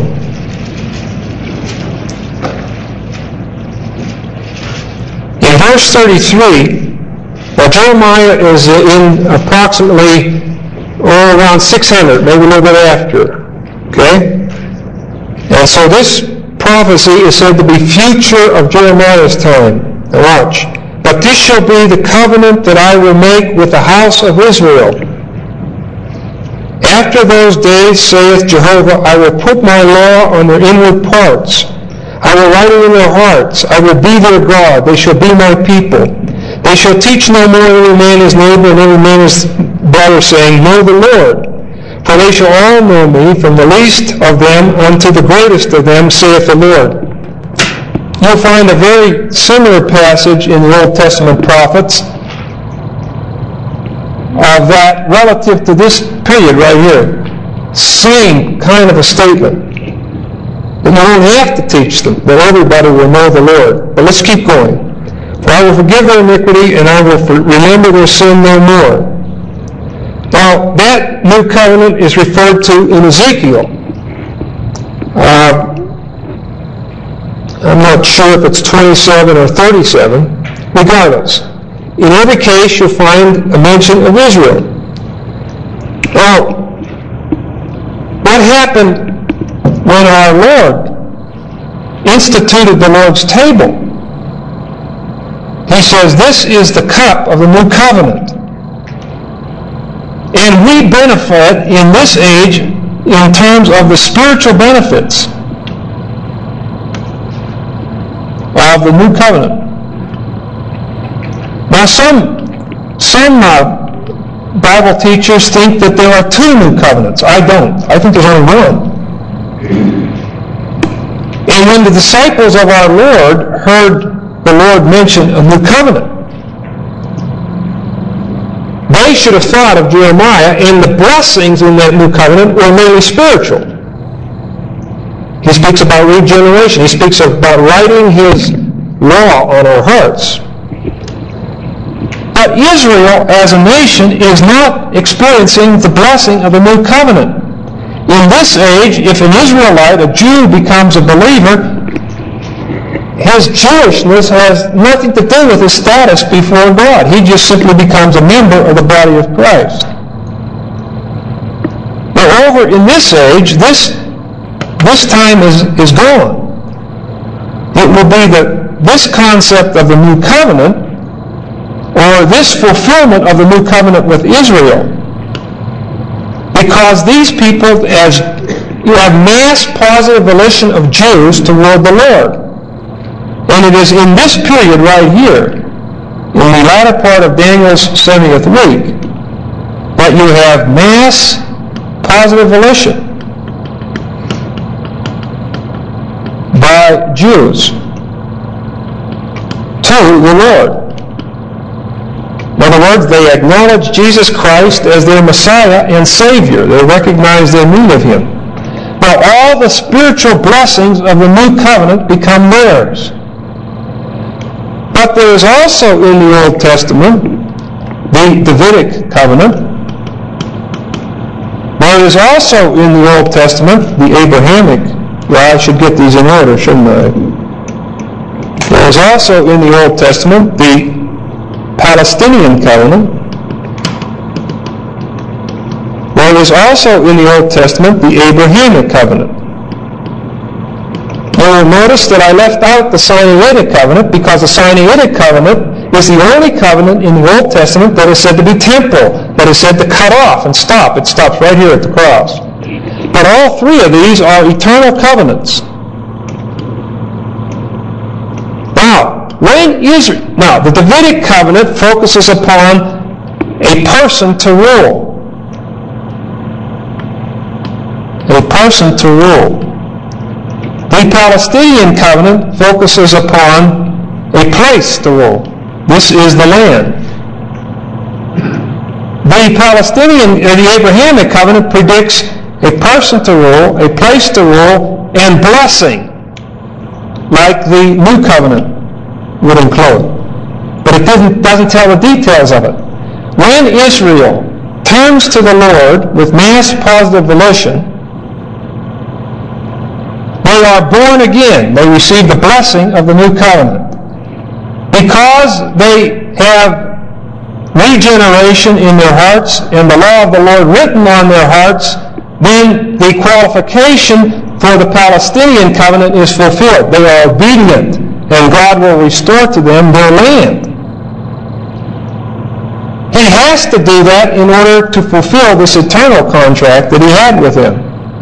In verse 33, well, Jeremiah is in approximately, around 600, maybe a little bit after, okay? And so this prophecy is said to be future of Jeremiah's time. Now watch. But this shall be the covenant that I will make with the house of Israel. After those days, saith Jehovah, I will put my law on their inward parts. I will write it in their hearts. I will be their God. They shall be my people. They shall teach no more every man his neighbor and every man his brother, saying, Know the Lord. For they shall all know me, from the least of them unto the greatest of them, saith the Lord. You'll find a very similar passage in the Old Testament prophets of that relative to this period right here. Same kind of a statement. And you don't have to teach them, that everybody will know the Lord. But let's keep going. For I will forgive their iniquity, and I will remember their sin no more. Now, that new covenant is referred to in Ezekiel. I'm not sure if it's 27 or 37. Regardless, in every case, you'll find a mention of Israel. Now, what happened when our Lord instituted the Lord's table? He says, this is the cup of the new covenant. And we benefit in this age in terms of the spiritual benefits of the new covenant. Now some Bible teachers think that there are two new covenants. I don't. I think there's only one. And when the disciples of our Lord heard the Lord mention a new covenant, they should have thought of Jeremiah, and the blessings in that new covenant were merely spiritual. He speaks about regeneration. He speaks about writing His law on our hearts. But Israel as a nation is not experiencing the blessing of the new covenant. In this age, if an Israelite, a Jew, becomes a believer, his Jewishness has nothing to do with his status before God. He just simply becomes a member of the body of Christ. But over in this age, this time is gone. It will be this concept of the new covenant, or this fulfillment of the new covenant with Israel. Because these people, as you have mass positive volition of Jews toward the Lord. And it is in this period right here, in the latter part of Daniel's 70th week, that you have mass positive volition by Jews to the Lord. In other words, they acknowledge Jesus Christ as their Messiah and Savior. They recognize their need of Him. Now, all the spiritual blessings of the new covenant become theirs. But there is also in the Old Testament the Davidic covenant. There is also in the Old Testament the Abrahamic. Well, I should get these in order, shouldn't I? There is also in the Old Testament the Palestinian covenant. There is also in the Old Testament the Abrahamic covenant. You will notice that I left out the Sinaitic covenant because the Sinaitic covenant is the only covenant in the Old Testament that is said to be temporal, that is said to cut off and stop. It stops right here at the cross. But all three of these are eternal covenants. Now, the Davidic covenant focuses upon a person to rule. A person to rule. The Palestinian covenant focuses upon a place to rule. This is the land. The Abrahamic covenant predicts a person to rule, a place to rule, and blessing, like the new covenant would include. But it doesn't tell the details of it. When Israel turns to the Lord with mass positive volition, they are born again. They receive the blessing of the new covenant. Because they have regeneration in their hearts and the law of the Lord written on their hearts, then the qualification for the Palestinian covenant is fulfilled. They are obedient, and God will restore to them their land. He has to do that in order to fulfill this eternal contract that He had with them.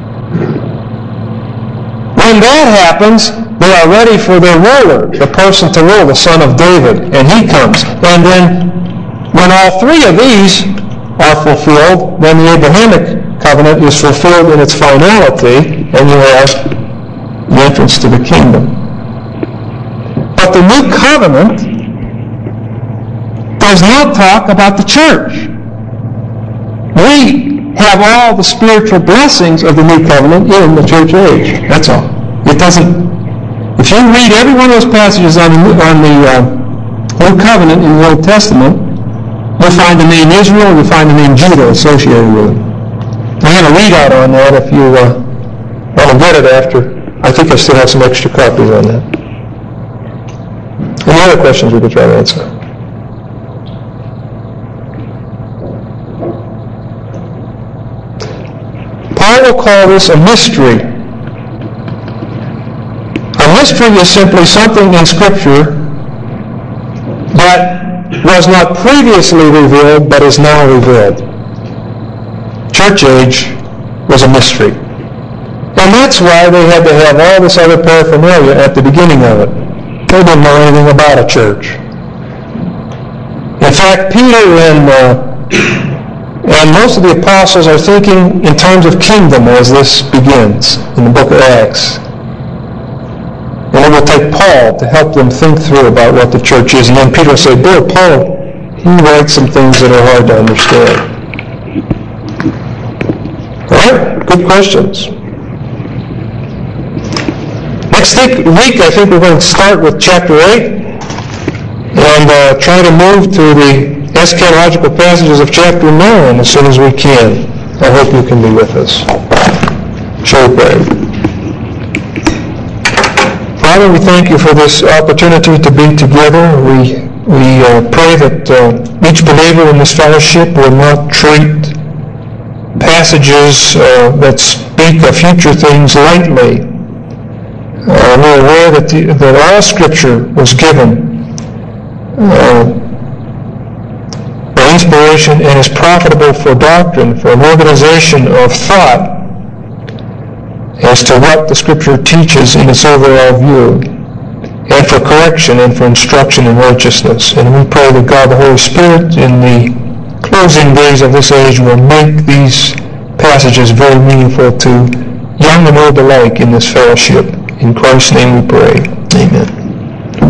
When that happens, they are ready for their ruler, the person to rule, the son of David, and he comes. And then, when all three of these are fulfilled, then the Abrahamic covenant is fulfilled in its finality, and you have the entrance to the kingdom. But the new covenant does not talk about the church. We have all the spiritual blessings of the new covenant in the church age. That's all. It doesn't. If you read every one of those passages on the New Covenant in the Old Testament, you'll find the name Israel, you'll find the name Judah associated with it. I have a readout on that if you want to get it after. I think I still have some extra copies on that. Any other questions we could try to answer? Paul will call this a mystery. A mystery is simply something in Scripture that was not previously revealed but is now revealed. Church age was a mystery. And that's why they had to have all this other paraphernalia at the beginning of it. They didn't know anything about a church. In fact, Peter and most of the apostles are thinking in terms of kingdom as this begins in the book of Acts. And it will take Paul to help them think through about what the church is. And then Peter will say, boy, Paul, he writes some things that are hard to understand. All right? Good questions. Next week, I think we're going to start with chapter 8 and try to move to the eschatological passages of chapter 9 as soon as we can. I hope you can be with us. Shall we pray? Father, we thank you for this opportunity to be together. We pray that each believer in this fellowship will not treat passages that speak of future things lightly. We're aware that all Scripture was given by inspiration and is profitable for doctrine, for an organization of thought as to what the Scripture teaches in its overall view, and for correction and for instruction in righteousness. And we pray that God the Holy Spirit in the closing days of this age will make these passages very meaningful to young and old alike in this fellowship. In Christ's name we pray. Amen.